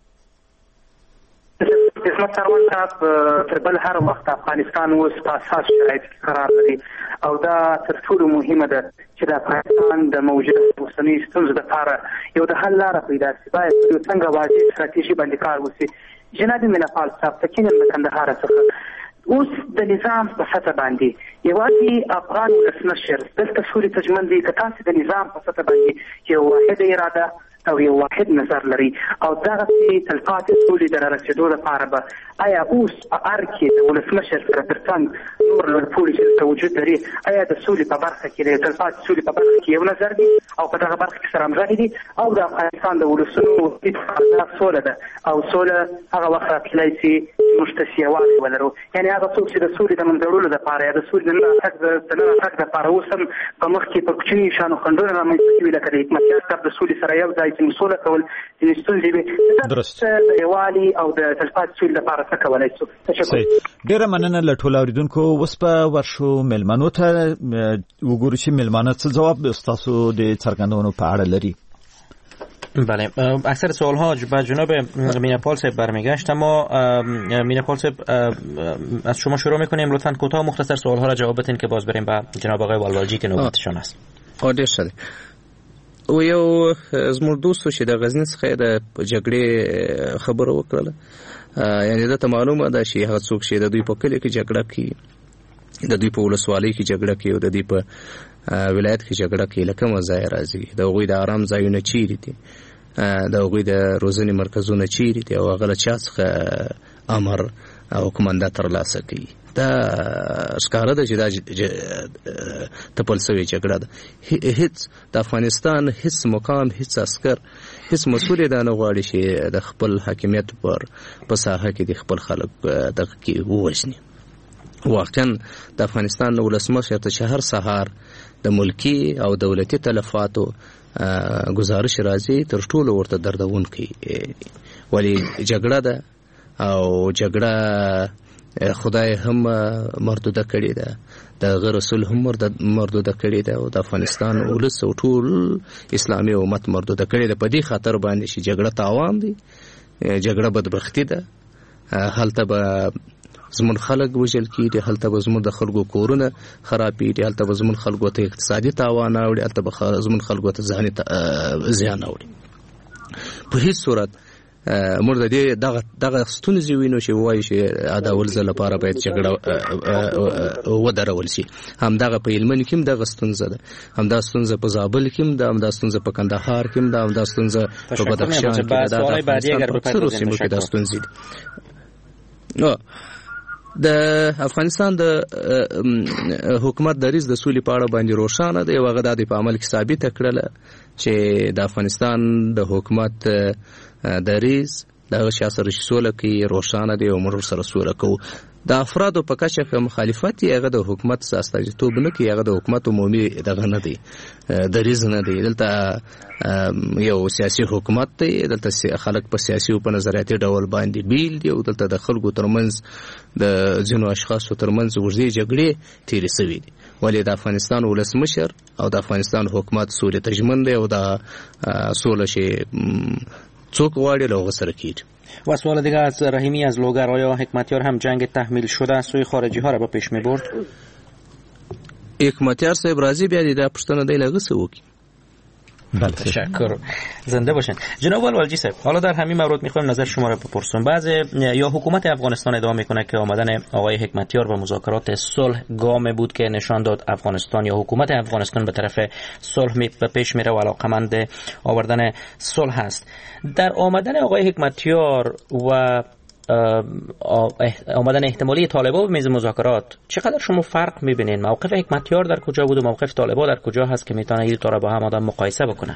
اسمت سروان صاحب تر بل هر وخت افغانستان اوس په اساس شرایط قرار لري او دا تر ټولو مهمه ده چې د افغانستان د موجوده اوسنۍ ستونزو لپاره یو د حل لاره پیدا شي. باید یو څنګه واضح ستراتیژي باندې کار وشي. جناب مینپال صاحب تکین د کندهار څخه اوس د نظام په سطح باندې یوازې افغان ولسمشر دلته سوري تجمن دي که تاسو د نظام په سطح باندې یو واحد اراده او یو واحد نظر لري او دغه تلفاتې سولې د رسېدو لپاره به آیا اوس په ار کې د ولسمشر سره ترڅنګ نور لړپوړي چې توجود لري آیا د سولې په برخه کې د تلفاتې سولې په برخه کې یو نظر دي او په دغه برخه کې سره همغږي دي او د افغانستان د ولسونو اتفاق سوله ده او سوله هغه وخت راتللی چې موږ ته سیاوالی ولرو. یعنې هغه څوک چې د سولې د منځړولو دپاره یا د سولې د نه راتګ دپاره اوس هم په مخ کې په کوچنیو شیانو خنډونه رامنځته شوي لکه د حکمتیار صاحب د سولې سره یو ځای چې مسوله کول ځینې ستونزې وي د یووالي او د تلپاتې سولې لپاره څه کولی شو. تشکر. ډېره مننه له ټولو اورېدونکو. اوس به ورشو مېلمنو ته وګورو چې مېلمانه څه ځواب ستاسو د څرګندونو په اړه لري. بله، اکثر سوال ها به جناب مینپال صاحب برمیگشت، اما مینپال صاحب از شما شروع میکنیم. لطفاً کوتاه مختصر سوال ها را جواب بدین که باز بریم به جناب آقای والواجی که نوبتشان است. قادر شده. او یو زموږ دوستو چې د غزنی څخه د جګړې خبره وکړه، یعنی دا ته معلومه ده چې هغه څوک چې د دوی په کلی کې جګړه کوي، د دوی په ولسوالۍ کې جګړه کوي او د دوی په ولایت کې جګړه کوي، لکه مزای راځي د هغوی د آرام ځایونه چیرې دي، د هغوی د روزنې مرکزونه چیرې دي او هغه له چا څخه امر او کومنده ترلاسه کوي. دا ښکاره ده چې دا تپل سوې جګړه ده. هیڅ د افغانستان هیڅ مقام، هیڅ عسکر، هیڅ مسؤل دا نه غواړي چې د خپل حاکمیت پر په ساحه کې د خپل خلک دغه کې ووژني. واقعا د افغانستان ولسمشر ته چې هر سهار د ملکی او دولتي تلفاتو گزارش راځي تر ټولو ورته دردونکی، ولی جګړه ده او جګړه خدای هم مردوده کړې ده، د غیر رسول هم مردوده کړې ده او د افغانستان ولس او ټول اسلامي امت مردوده کړې ده. په دې خاطر باندې چې جګړه تاوان دی، جګړه بدبختی ده، هلته به زمون خلک وژل کیږي، هلته به زمون د خلکو کورونه خرابېږي، هلته به زمون خلکو ته اقتصادي تاوان اوړي، هلته به زمون خلکو ته ذهني زیان اوړي. په هیڅ صورت موږ د دې دغه دغه ستونزې وینو چې وایي چې د اول ځل لپاره باید جګړه ودرول شي. همدغه په هلمند کې هم دغه ستونزه ده، همدا ستونزه په زابل کې هم ده، همدا ستونزه په کندهار کې هم ده، همدا ستونزه په بدخشان کې ده. د افغانستان په څلورو سیمو کې دا ستونزې دي. د افغانستان د حکومت دریځ د سولې په اړه باندې روښانه دی او هغه د په عمل کې ثابته کړله چې د افغانستان د حکومت دریځ د هغه چا سره چې سوله کوي روښانه دی او موږ سره سوله کوو. د افرادو په کچه که مخالفت یې هغه د حکومت استازیتوب نه کوي، هغه د حکومت عمومي دغه نه دی، دریځ نه دی. دلته یو سیاسي حکومت دی، دلته خلک په سیاسي او په نظریاتي ډول باندې بیل دي او دلته د خلکو ترمنځ د ځینو اشخاصو ترمنځ اوږدې جګړې تېرې سوي دي. ولې د افغانستان ولسمشر او د افغانستان حکومت سولې ته ژمن دی او دا سوله چې څوک غواړي له هغه سره کېږي. و سوال دیگه از رحیمی از لوگر، آیا حکمتیار هم جنگ تحمیل شده سوی خارجی ها را به پیش می برد؟ حکمتیار صاحب راضی بیادی در پشتانه دی لغه سه وکی. بله تشکر، زنده باشین. جناب والواجی صاحب، حالا در همین مورد میخوایم نظر شما را بپرسیم. بعض یا حکومت افغانستان ادعا میکنه که آمدن آقای حکمتیار به مذاکرات صلح گامی بود که نشان داد افغانستان یا حکومت افغانستان به طرف صلح می به پیش میره و علاقمند آوردن صلح است. در آمدن آقای حکمتیار و آمدن احتمالی طالبان به میز مذاکرات چقدر شما فرق میبینین؟ موقف حکمتیار در کجا بود و موقف طالبان در کجا هست که میتونه این دو را با هم آدم مقایسه بکنه؟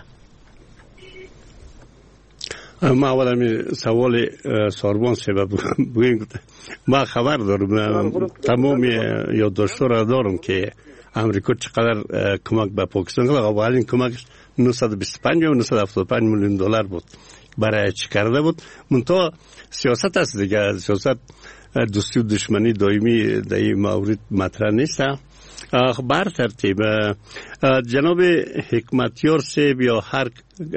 ما اولا سوال ساربان سبب بگیم ما خبر دارم، تمام یادداشت‌ها را دارم که امریکا چقدر کمک به پاکستان کرد. اولین کمکش نهصد و بیست و پنج و نهصد و هفتاد و پنج میلیون دلار بود. برای چی کرده بود؟ منتها سیاست است دیگه، سیاست دوستی و دشمنی دائمی در این مورد مطرح نیست. بر ترتیب جناب حکمتیار صاحب یا هر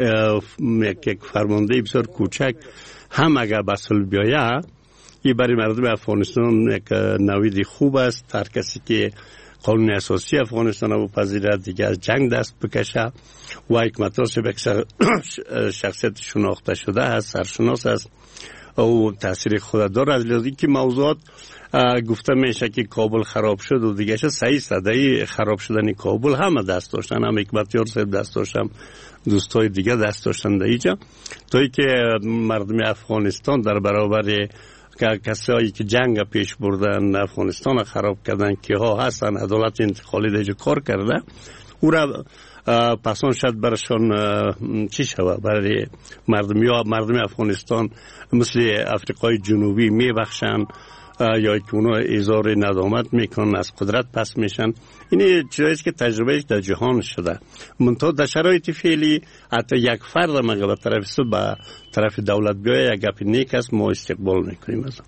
یک فرمانده بسیار کوچک هم اگر به صلح بیاید، این برای مردم افغانستان یک نوید خوب است. هر کسی که قانون اساسی افغانستان رو پذیرد دیگه از جنگ دست بکشه و حکمتیار صاحب یک شخصیت شناخته شده است، سرشناس است او تاثیر خود دارد. لذا که موضوعات گفته میشه که کابل خراب شد و دیگه شد، صحیح صدایی خراب شدن کابل همه دست داشتن، هم حکمتیار صاحب دست داشتن، دوستای دیگه دست داشتن در اینجا، توی که مردم افغانستان در برابر کسایی که جنگ پیش بردن افغانستان خراب کردن که ها هستن عدالت انتقالی دیگه کار کرده، او را پسان شد برشان چی شود برای مردم یا مردم افغانستان مثل افریقای جنوبی میبخشن یا که اونا اظهار ندامت میکنن، از قدرت پس میشن. این چیزایی که تجربه در جهان شده. منتها در شرایط فعلی حتی یک فرد مگه به طرف سود به طرف دولت بیایه یک گپ نیک است، ما استقبال میکنیم از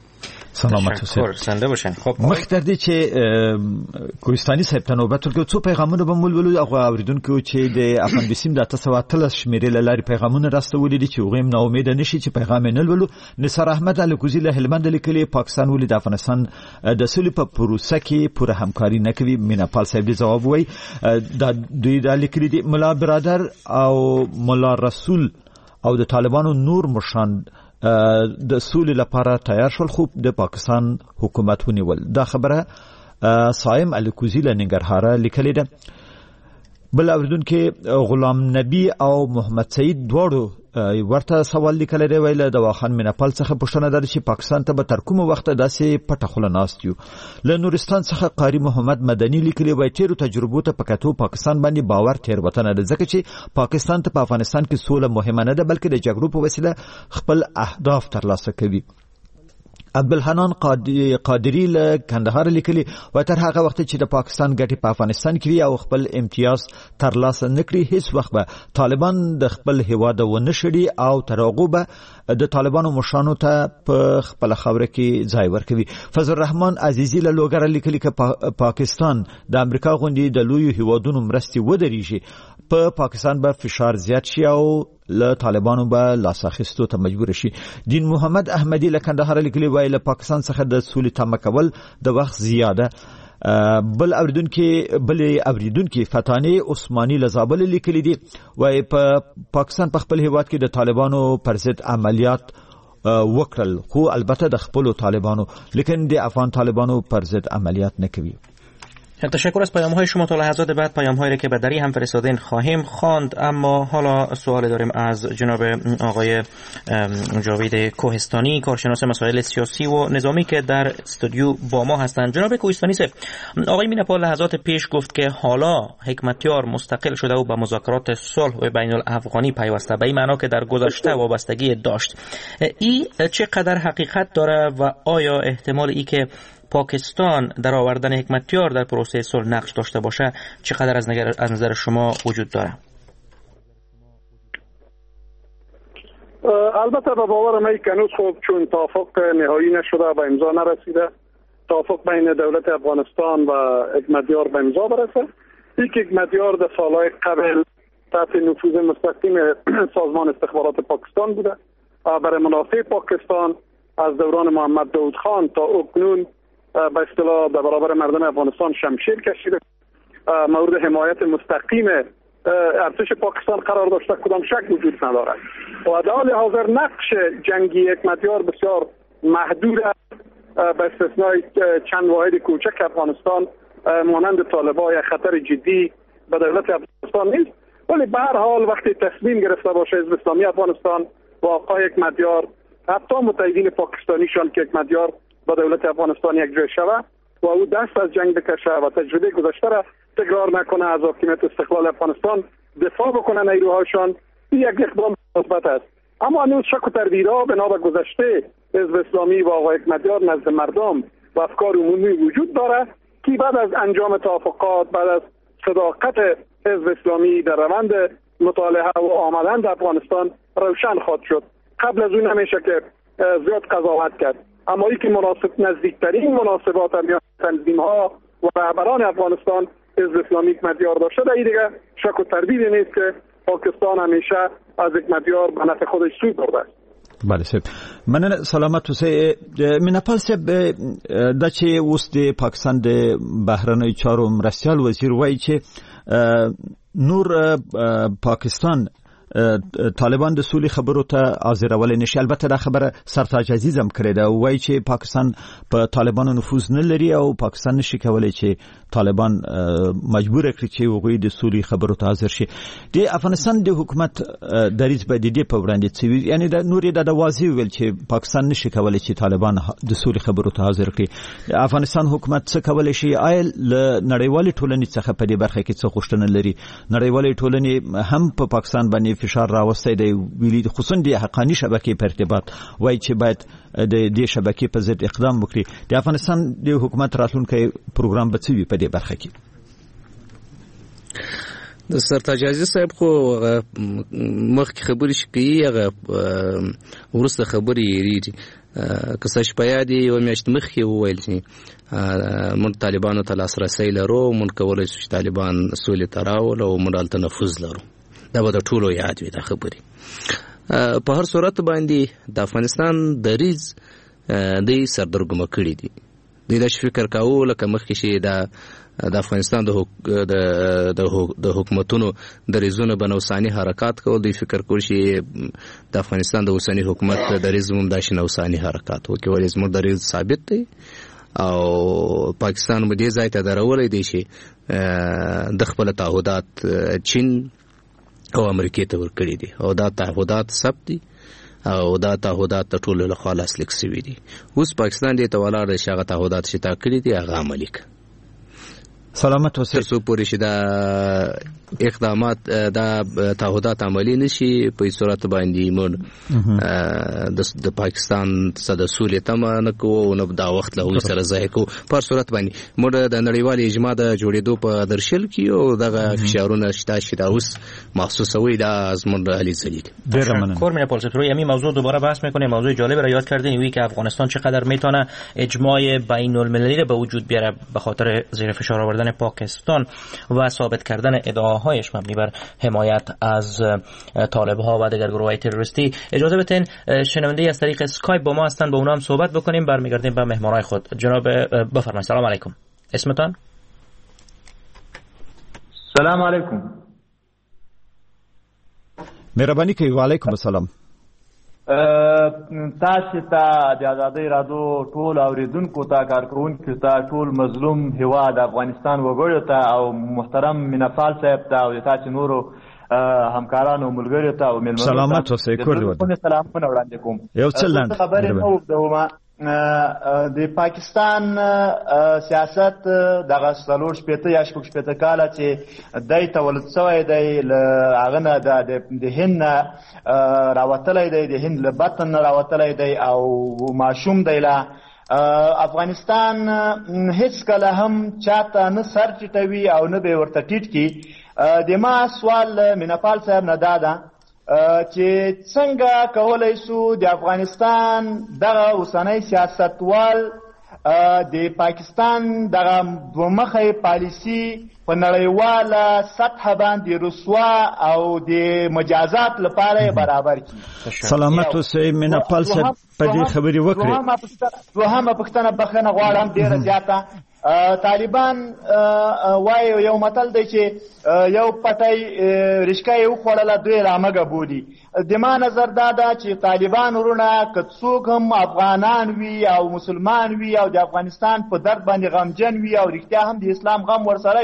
سلامت شکر سنده باشن. خب مختردی چې کوهستاني صاحب ته نوبت ورکړو، څو پیغامونه به مول ولو هغه اوریدونکو چې د افغان بسیم د تاسو واتل شمیرې لاري پیغامونه راستولې دي چې وغیم نو امید نشي چې پیغام نه ولو. نثار احمد الکوزی له هلمند لیکلي پاکستان ولې د افغانستان د سولې په پروسه کې پوره همکاري نه کوي. مینا پال صاحب دی جواب وای د دوی د لیکلي دي ملا برادر او ملا رسول او د طالبانو نور مشان د سولې لپاره تیار شول، خو د پاکستان حکومت ونیول. دا خبره صائم الکوزی له ننګرهار لیکلې ده. بل اوریدونکو غلام نبی او محمد سعید دواړو ورته سوال لیکلی دی، ویل د واخان میناپال څخه پوښتنه ده چې پاکستان ته به تر کومه وخته داسې پټه خوله ناست یو. له نورستان څخه قاری محمد مدني لیکلی وای تیرو تجربو ته په کتو پاکستان باندې باور تېروتنه ده، ځکه چې پاکستان ته په افغانستان کې سوله مهمه نه ده بلکې د جګړو په وسیله خپل اهداف ترلاسه کوي. عبدالحنان قادری له کندهار لیکلي و تر هغه وخت چې د پاکستان ګټې په افغانستان کې وي او خپل امتیاز ترلاسه نکړي، هیڅ وخت به طالبان د خپل هیواد ونه شړي او تر هغه به د طالبانو مشانو ته په خپل خاوره کې ځای ورکوي. فضل الرحمن عزیزی له لوګر لیکلي چې پا پاکستان د امریکا غونډې د لوی هیوادونو مرستې ودرېږي، په پاکستان به فشار زیات شي او له طالبانو به لاس اخیستو ته مجبور شي. دین محمد احمدی له کندهار لیکلي وای له پاکستان څخه د سولې تمه کول د وخت زیاده. بل اوریدونکو بل اوریدونکو فتانی عثماني له زابل لیکلي دي، وای په پاکستان په خپل هیواد کې د طالبانو پر ضد عملیات وکړل، خو البته د خپل طالبانو لیکن د افغان طالبانو پر ضد عملیات نه کوي. تشکر از پیام های شما. تا لحظات بعد پیام هایی که به دری هم فرستادین خواهیم خواند، اما حالا سوال داریم از جناب آقای جاوید کوهستانی، کارشناس مسائل سیاسی و نظامی که در استودیو با ما هستند. جناب کوهستانی صاحب، آقای میناپال لحظات پیش گفت که حالا حکمتیار مستقل شده و به مذاکرات صلح و بین الافغانی پیوسته، به این معنا که در گذشته وابستگی داشت. این چقدر حقیقت داره و آیا احتمال ای که پاکستان در آوردن حکمتیار در پروسه صلح نقش داشته باشه چقدر از نظر از نظر شما وجود داره؟ البته به باور من که هنوز خب چون توافق نهایی نشده و امضا نرسیده، توافق بین دولت افغانستان و حکمتیار به امضا برسه. این که حکمتیار در سالهای قبل تحت نفوذ مستقیم سازمان استخبارات پاکستان بوده و برای منافع پاکستان از دوران محمد داود خان تا اکنون به اصطلاح در برابر مردم افغانستان شمشیر کشیده، مورد حمایت مستقیم ارتش پاکستان قرار داشته، کدام شک وجود ندارد و در حال حاضر نقش جنگی حکمتیار بسیار محدود است، به استثنای چند واحد کوچک افغانستان مانند طالبان یک خطر جدی به دولت افغانستان نیست. ولی به هر حال وقتی تصمیم گرفته باشه حزب اسلامی افغانستان و آقای حکمتیار حتی متحدین پاکستانیشان که یک مدیار با دولت افغانستان یک جای شود و او دست از جنگ بکشه و تجربه گذشته را تکرار نکنه، از حاکمیت استقلال افغانستان دفاع بکنه نیروهاشان، این یک اقدام مثبت است. اما هنوز شک و تردیدها بنا به گذشته حزب اسلامی و آقای حکمتیار نزد مردم و افکار عمومی وجود داره که بعد از انجام توافقات، بعد از صداقت حزب اسلامی در روند مطالعه و آمدن در افغانستان روشن خواهد شد. قبل از اون نمیشه که زیاد قضاوت کرد. اما ای که مناسب نزدیکترین مناسبات میان تنظیم‌ها و رهبران افغانستان حزب اسلامی حکمتیار داشته، در این دیگه شک و تردیدی نیست که پاکستان همیشه از حکمتیار به نفع خودش سود برده است. بله صاحب مننه. سلامت اوسئ. میناپال صاحب دا چې اوس د پاکستان د بهرنیو چارو مرستیال وزیر وایي چې نور پاکستان طالبان د سولې خبرو ته حاضرول نشي. البته دا خبره سرتاج عزیز هم کړې ده، وایي چې پاکستان په طالبانو نفوذ نه لري او پاکستان نشي کولای چې طالبان مجبور کړي چې هغوی د سولې خبرو ته حاضر شي. د افغانستان د حکومت دریځ به د دې په وړاندې څه وي؟ یعنی دا نور یې دا واضح ویل چې پاکستان نشي کولای چې طالبان د سولې خبرو ته حاضر کړي. د افغانستان حکومت څه کولای شي؟ آیا له نړیوالې ټولنې څخه په دې برخه کې څه غوښتنه لري؟ نړیوالې ټولنې هم په پاکستان باندې فشار راوستی دی، ویلي خصوصا د حقاني شبکې په ارتباط وایي چې باید د دې شبکې په ضد اقدام وکړي. د افغانستان د حکومت راتلونکی پروګرام به څه وي په دې برخه کې؟ د سرتاج عزیز صاحب خو مخکې خبرې چې کوي هغه وروسته خبرې یېرېږي. که څه شپه یاد یې یوه میاشت مخکې وویل چې موږ طالبانو ته لاسرسی لرو، موږ کولی شو چې طالبان سولې ته راولو او موږ هلته نفوذ لرو. دا به د ټولو یاد وي دا خبرې. په هر صورت باندې د افغانستان دریځ دوی سردرګمه کړي دي. دوی دا فکر کاوه لکه مخکې چې د د افغانستان د حکومتونو دریځونه به نوساني حرکات کول. دوی فکر کول چې د افغانستان د اوسني حکومت دریځ هم داسې نوساني حرکات وکړي، ولې زموږ دریځ ثابت دی او پاکستان به دې ځای ته درولی دی چې د خپل تعهدات چین او امریکې ته ورکړي دي او دا تعهدات ثبت دي او دا تعهدات د ټولو لخوا لاسلیک شوي دي. اوس پاکستان دې ته ولاړ دی چې هغه تعهدات چې تا کړي دي هغه عملي کړي. سلامت اوسئ. تر څو پورې چې دا اقدامات دا تعهدات عملي نشي په هیڅ صورت باندې موږ د پاکستان څخه د سولې تمه نه کوو او نه دا وخت له هغوی سره ضایع کوو. په هر صورت باندې موږ د نړیوالې اجماع د جوړېدو په درشل کې او دغه فشارونه شته چې دا اوس محسوسوي، دا زموږ هلې ځلې دي. ډېره مننه. کورمین پالسیت روی همین موضوع دوباره بحث میکنه. موضوع جالب را یاد کردین، وی که افغانستان چقدر میتونه اجماع بین المللی را به وجود بیاره به خاطر زیر فشار آوردن پاکستان و ثابت کردن ادعاهایش مبنی بر حمایت از طالب‌ها و دیگر گروه‌های تروریستی. اجازه بدین شنونده‌ای از طریق اسکایپ با ما هستن، با اونها هم صحبت بکنیم. برمیگردیم به مهمانای خود. جناب بفرمایید. سلام علیکم. اسمتان؟ سلام علیکم. مهرباني کوي. وعلیکم السلام. تاسو ته د آزادۍ رادیو ټول اوریدونکو ته، کارکوونکو ته، ټول مظلوم هیواد افغانستان وګړو ته او محترم میناپال صاحب ته او تاسو نورو همکارانو ملګرو ته او مېلمنو ته سلامات اوسئ. کور دې ودان. سلامونه وړاندې کوم. یو څه لاندې خبرې نه وکړم. د پاکستان سیاست دغه څلور شپېته یا شپږ شپېته کاله چې دی تولد شوی دی له هغه نه د هند نه راوتلی دی، د هند له بطن نه راوتلی دی او ماشوم دی. له افغانستان هیڅکله هم چاته نه سر ټیټوي او نه به یې ورته ټیټ کړي. د ما سوال میناپال صاحب نه دا ده چې څنګه کولی شو د افغانستان دغه اوسنی سیاستوال د پاکستان دغه دومخی پالیسي په نړیواله سطحه باندې رسوا او د مجازات لپاره برابر کړي. سلامت اوسئ. میناپال صاحب په دې خبرې وکړئ. دوهمه پوښتنه بخښنه غواړم ډېره زیاته. طالبان وایي یو متل دی چې یو پټی رشکه یې وخوړله دوی رامږه بولي. د ما نظر دا ده چې طالبان ورونه که څوک هم افغانان وي او مسلمان وي او د افغانستان په درد باندې غمجن وي او رښتیا هم د اسلام غم ورسره وي،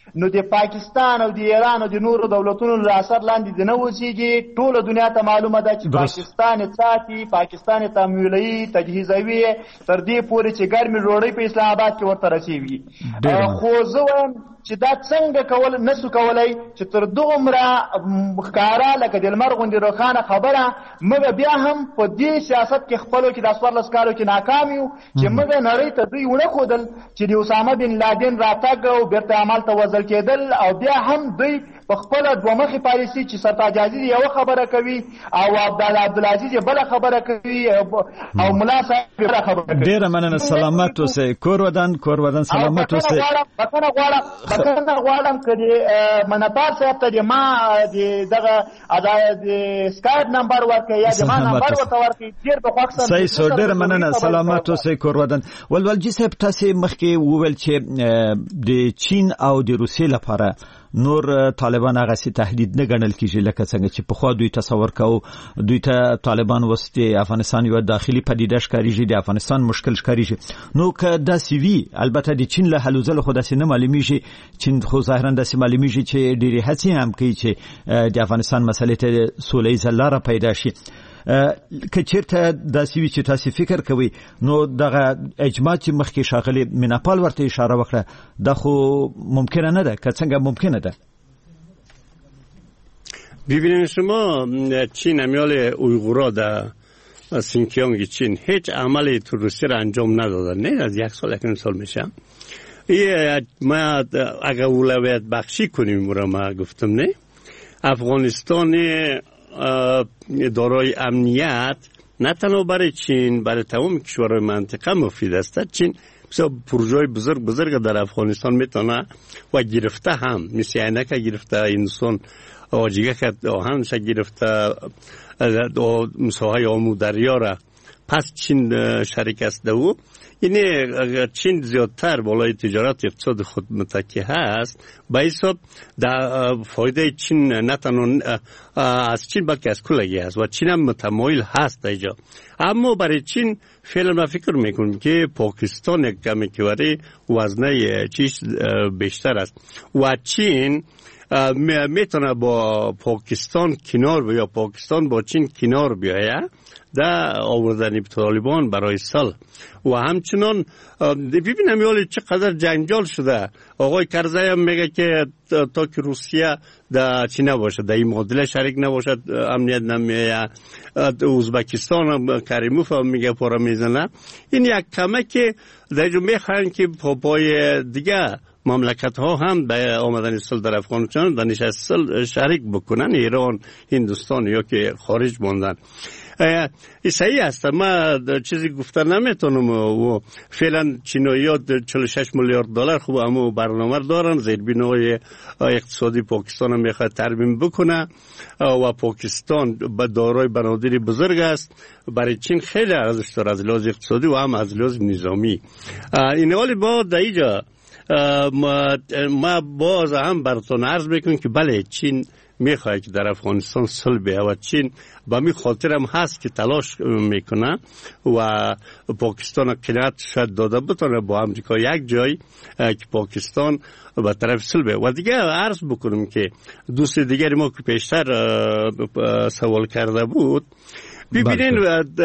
نو د پاکستان او د ایران او د نورو دولتونو له اثر لاندې د نه اوسېږي. ټوله دنیا ته معلومه ده چې پاکستان یې ساتي، پاکستان یې تمویلوي، تجهیزوي، تر دې پورې چې ګرمې ډوډۍ په اسلام آباد کې ورته رسېږي. خو زه وایم چې دا څنګه کول نسو کولای چې تر دومره ښکاره لکه د لمر غوندې روښانه خبره موږ بیا هم په دې سیاست کې خپلو کې د څوارلس کالو کې ناکام یو چې موږ نړۍ ته دوی ونښودل چې د اسامه بن لادن راتګ او بیرته عمل ته وزل کېدل، او بیا هم دوی په خپله دوه مخې پالیسي چې سرتاج عزیز یوه خبره کوي او عبدالعزیز یې بله خبره کوي او ملا صاحب بله خبره کوي. ډېره مننه، سلامت اوسئ. کور ودان کور ودان سلامت اوسئ. بخښنه غواړم بخښنه غواړم که د منپار صاحب ته د ما د دغه د سکایپ نمبر ورکړئ یا د ما نمبر ورته ورکړئ، ډېر به خوښ شم. صحیح سو، ډېره مننه، سلامت اوسئ. کور ودان. ولولجي صاحب تاسې مخکې وویل چې د چین او د روسیې لپاره نور طالبان هغه سي تهدید نه ګڼل کیږي لکه څنګه چې په خوا دوی تصور کاو. دوی ته طالبان وسته افغانستان یو داخلي پدیده ښکاریږي، د افغانستان مشکل ښکاریږي. نو که دا سی وی البته د چین له حلوزل خو داسې نه معلومیږي، چین خو ظاهرا داسې معلومیږي چې ډېری هڅې هم کوي چې د افغانستان مسلې ته سوله ییزه لاره پیدا شي. که چیرته داسې وي چې تاسو فکر کوئ نو دغه اجماع چې مخکې ښاغلي میناپال ورته اشاره وکړه دا خو ممکنه نه ده، که څنګه ممکنه ده؟ ببینید شما چین امیال اویغورا در سینکیانگ چین هیچ عملی تروریستی را انجام ندادن، نه از یک سال یک سال میشه. ما اگر اولویت بخشی کنیم را ما گفتم نه افغانستان دارای امنیت نه تنها برای چین برای تمام کشورهای منطقه مفید است. چین بسیار پروژه‌های بزرگ بزرگ در افغانستان میتونه و گرفته هم مثل عینک گرفته، هندوستان آجیگه که آهنش گرفته، مساحه آمو دریا را پس چین شریک است. و اینه چین زیادتر بالای تجارت اقتصاد خود متکی هست، به حساب در فایده چین نه تنها از چین بلکه از کلگی هست و چین هم متمایل هست اینجا. اما برای چین فعلا ما فکر میکنیم که پاکستان یک کمی که وری وزنه چیز بیشتر است و چین میتونه با پاکستان کنار بیا، پاکستان با چین کنار بیاید در آوردن طالبان برای صلح. و همچنان ببینم یالی چقدر جنجال شده. آقای کرزی هم میگه که تا که روسیه در چی نباشه، در این معادله شریک نباشه امنیت نمیه. ازبکستان هم کریموف هم میگه پارا میزنه. این یک کمه که در جو میخواین که پای دیگه مملکت ها هم به آمدن صلح در افغانستان در نشست صلح شریک بکنن، ایران، هندوستان یا که خارج ماندن. این صحیح است، ما چیزی گفتن نمیتونم. و فعلا چینایی ها چهل و شش میلیارد دلار خوب اما برنامه دارن، زیربنای اقتصادی پاکستان هم میخواد ترمیم بکنه و پاکستان به دارای بنادری بزرگ است. برای چین خیلی ارزش داره از لحاظ اقتصادی و هم از لحاظ نظامی. این حالی با در اینجا ما, ما باز هم براتون عرض میکنم که بله چین میخواد که در افغانستان صلح بیاید و چین با می خاطر هم هست که تلاش میکنه و پاکستان قناعت شاید داده بتونه با امریکا یک جای که پاکستان به طرف صلح بیاید. و دیگه عرض بکنم که دوست دیگری ما که پیشتر سوال کرده بود، ببینین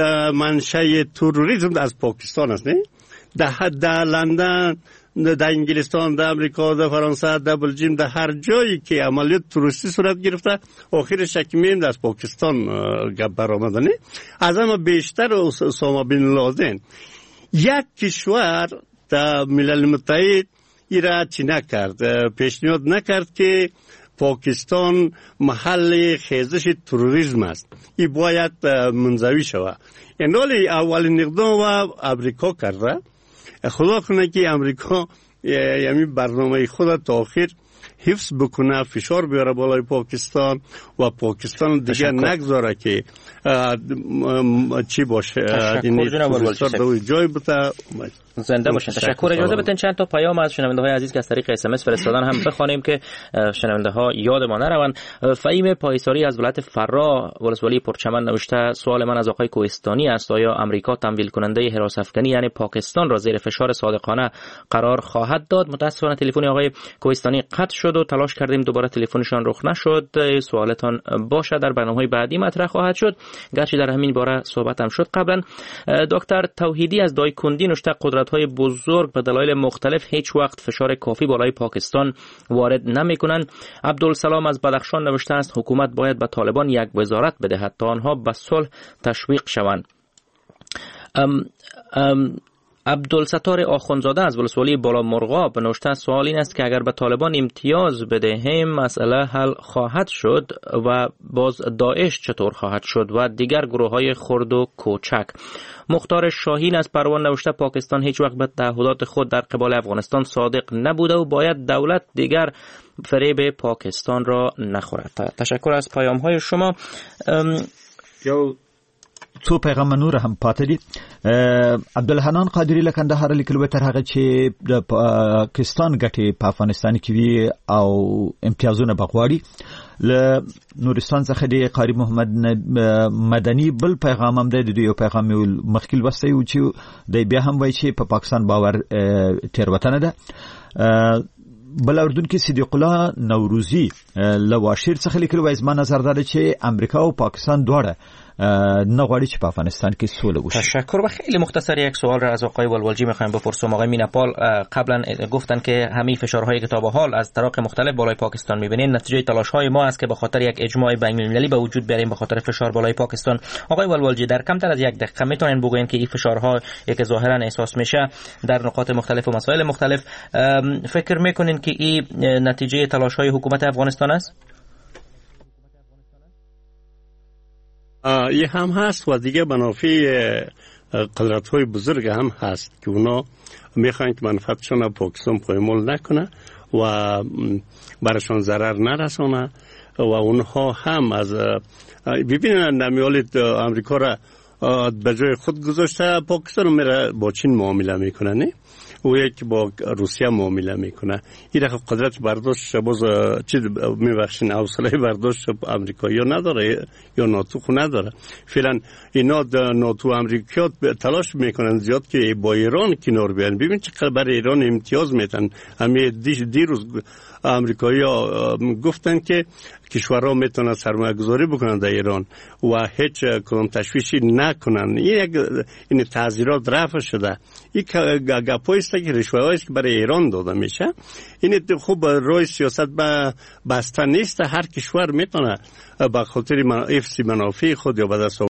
منشأ تروریسم از پاکستان است، نه؟ در در لندن، در انگلستان، در امریکا، در فرانسه، در بلژیم، در هر جایی که عملیات تروریستی صورت گرفته آخرش شکمیم در پاکستان گپ برآمدنه. از همه بیشتر اسامه بن لادن یک کشور در ملل متحد ایرا چی نکرد، پیشنهاد نکرد که پاکستان محل خیزش تروریسم است، این باید منزوی شود. این حالی اولین اقدام و امریکا کرده. خدا کنه که امریکا یعنی برنامه خود تا آخر حفظ بکنه، فشار بیاره بالای پاکستان و پاکستان دیگه نگذاره که چی باشه این جای بوده. زنده باشین. تشکر. اجازه بدین چند تا پیام از شنونده های عزیز که از طریق اس ام اس فرستادن هم بخوانیم که شنونده ها یاد ما نروند. فهیم پایساری از ولایت فرا ولسوالی پرچمن نوشته سوال من از آقای کوهستانی است، آیا امریکا تمویل کننده حراس افکنی یعنی پاکستان را زیر فشار صادقانه قرار خواهد داد؟ متاسفانه تلفن آقای کوهستانی قطع شد و تلاش کردیم دوباره تلفنشان رخ نشد. سوالتان باشه در برنامه‌های بعدی مطرح خواهد شد، گرچه در همین باره صحبت هم شد قبلا. دکتر توحیدی از دایکندی نوشته قدرت‌های بزرگ به دلایل مختلف هیچ وقت فشار کافی بالای پاکستان وارد نمی‌کنند. عبدالسلام از بدخشان نوشته است حکومت باید به طالبان یک وزارت بدهد تا آنها به صلح تشویق شوند. ام ام عبدالستار آخوندزاده از ولسوالی بالا مرغاب نوشته سوال این است که اگر به طالبان امتیاز بدهیم مسئله حل خواهد شد و باز داعش چطور خواهد شد و دیگر گروه های خرد و کوچک. مختار شاهین از پروان نوشته پاکستان هیچ وقت به تعهدات خود در قبال افغانستان صادق نبوده و باید دولت دیگر فریب پاکستان را نخورد. تشکر از پیام های شما. یو څو پیغام نور هم پاتې دي. عبدالحنان قادری له کندهار لیکلو تر هغه چې د پاکستان ګټې په افغانستان کې وي او امتیازونه بغواړي. له نورستان څخه د قاری محمد مدني بل پیغام هم دی، د یو پیغام مخکې وسته یو چې د بیا هم وایي چې په پاکستان باور تیروتنه ده. بل اردن کې صدیق الله نوروزی له واشیر څخه لیکلو وایي زما نظر ده چې امریکا او پاکستان دواړه نه غواړي چې په افغانستان کې سوله وشي. تشکر. و خیلی مختصر یک سوال را از آقای ولولجی میخوایم بپرسم. آقای میناپال قبلا گفتن که همه فشارهای که تا به حال از طرق مختلف بالای پاکستان میبینین نتیجه تلاش های ما است که به خاطر یک اجماع بین المللی به وجود بیاریم به خاطر فشار بالای پاکستان. آقای ولولجی در کمتر از یک دقیقه میتونین بگوین که این فشارها که ظاهرا احساس میشه در نقاط مختلف و مسائل مختلف فکر میکنین که این نتیجه تلاش های حکومت افغانستان است؟ یه هم هست و دیگه منافع قدرت های بزرگ هم هست که اونا میخواین که منفعتشون پاکستان پایمال نکنه و برشان ضرر نرسانه و اونها هم از ببینن نمیالید امریکا را به جای خود گذاشته پاکستان میره با چین معامله میکنه نه و یک با روسیه معامله میکنه. این رقم قدرت برداشت باز چی میبخشین حوصله برداشت امریکایی نداره یا ناتو خو نداره. فعلا اینا ناتو امریکا تلاش میکنن زیاد که با ایران کنار بیان. ببین چقدر برای ایران امتیاز میتن. همه دیروز امریکایی ها گفتن که کشورها میتونن سرمایه گذاری بکنن در ایران و هیچ کدام تشویشی نکنن. این یک این تعذیرات رفع شده. این گپایی است که رشوه‌هایی که برای ایران داده میشه. این خوب روی سیاست به بسته نیست. هر کشور میتونه به خاطر حفظ منافع خود یا به دست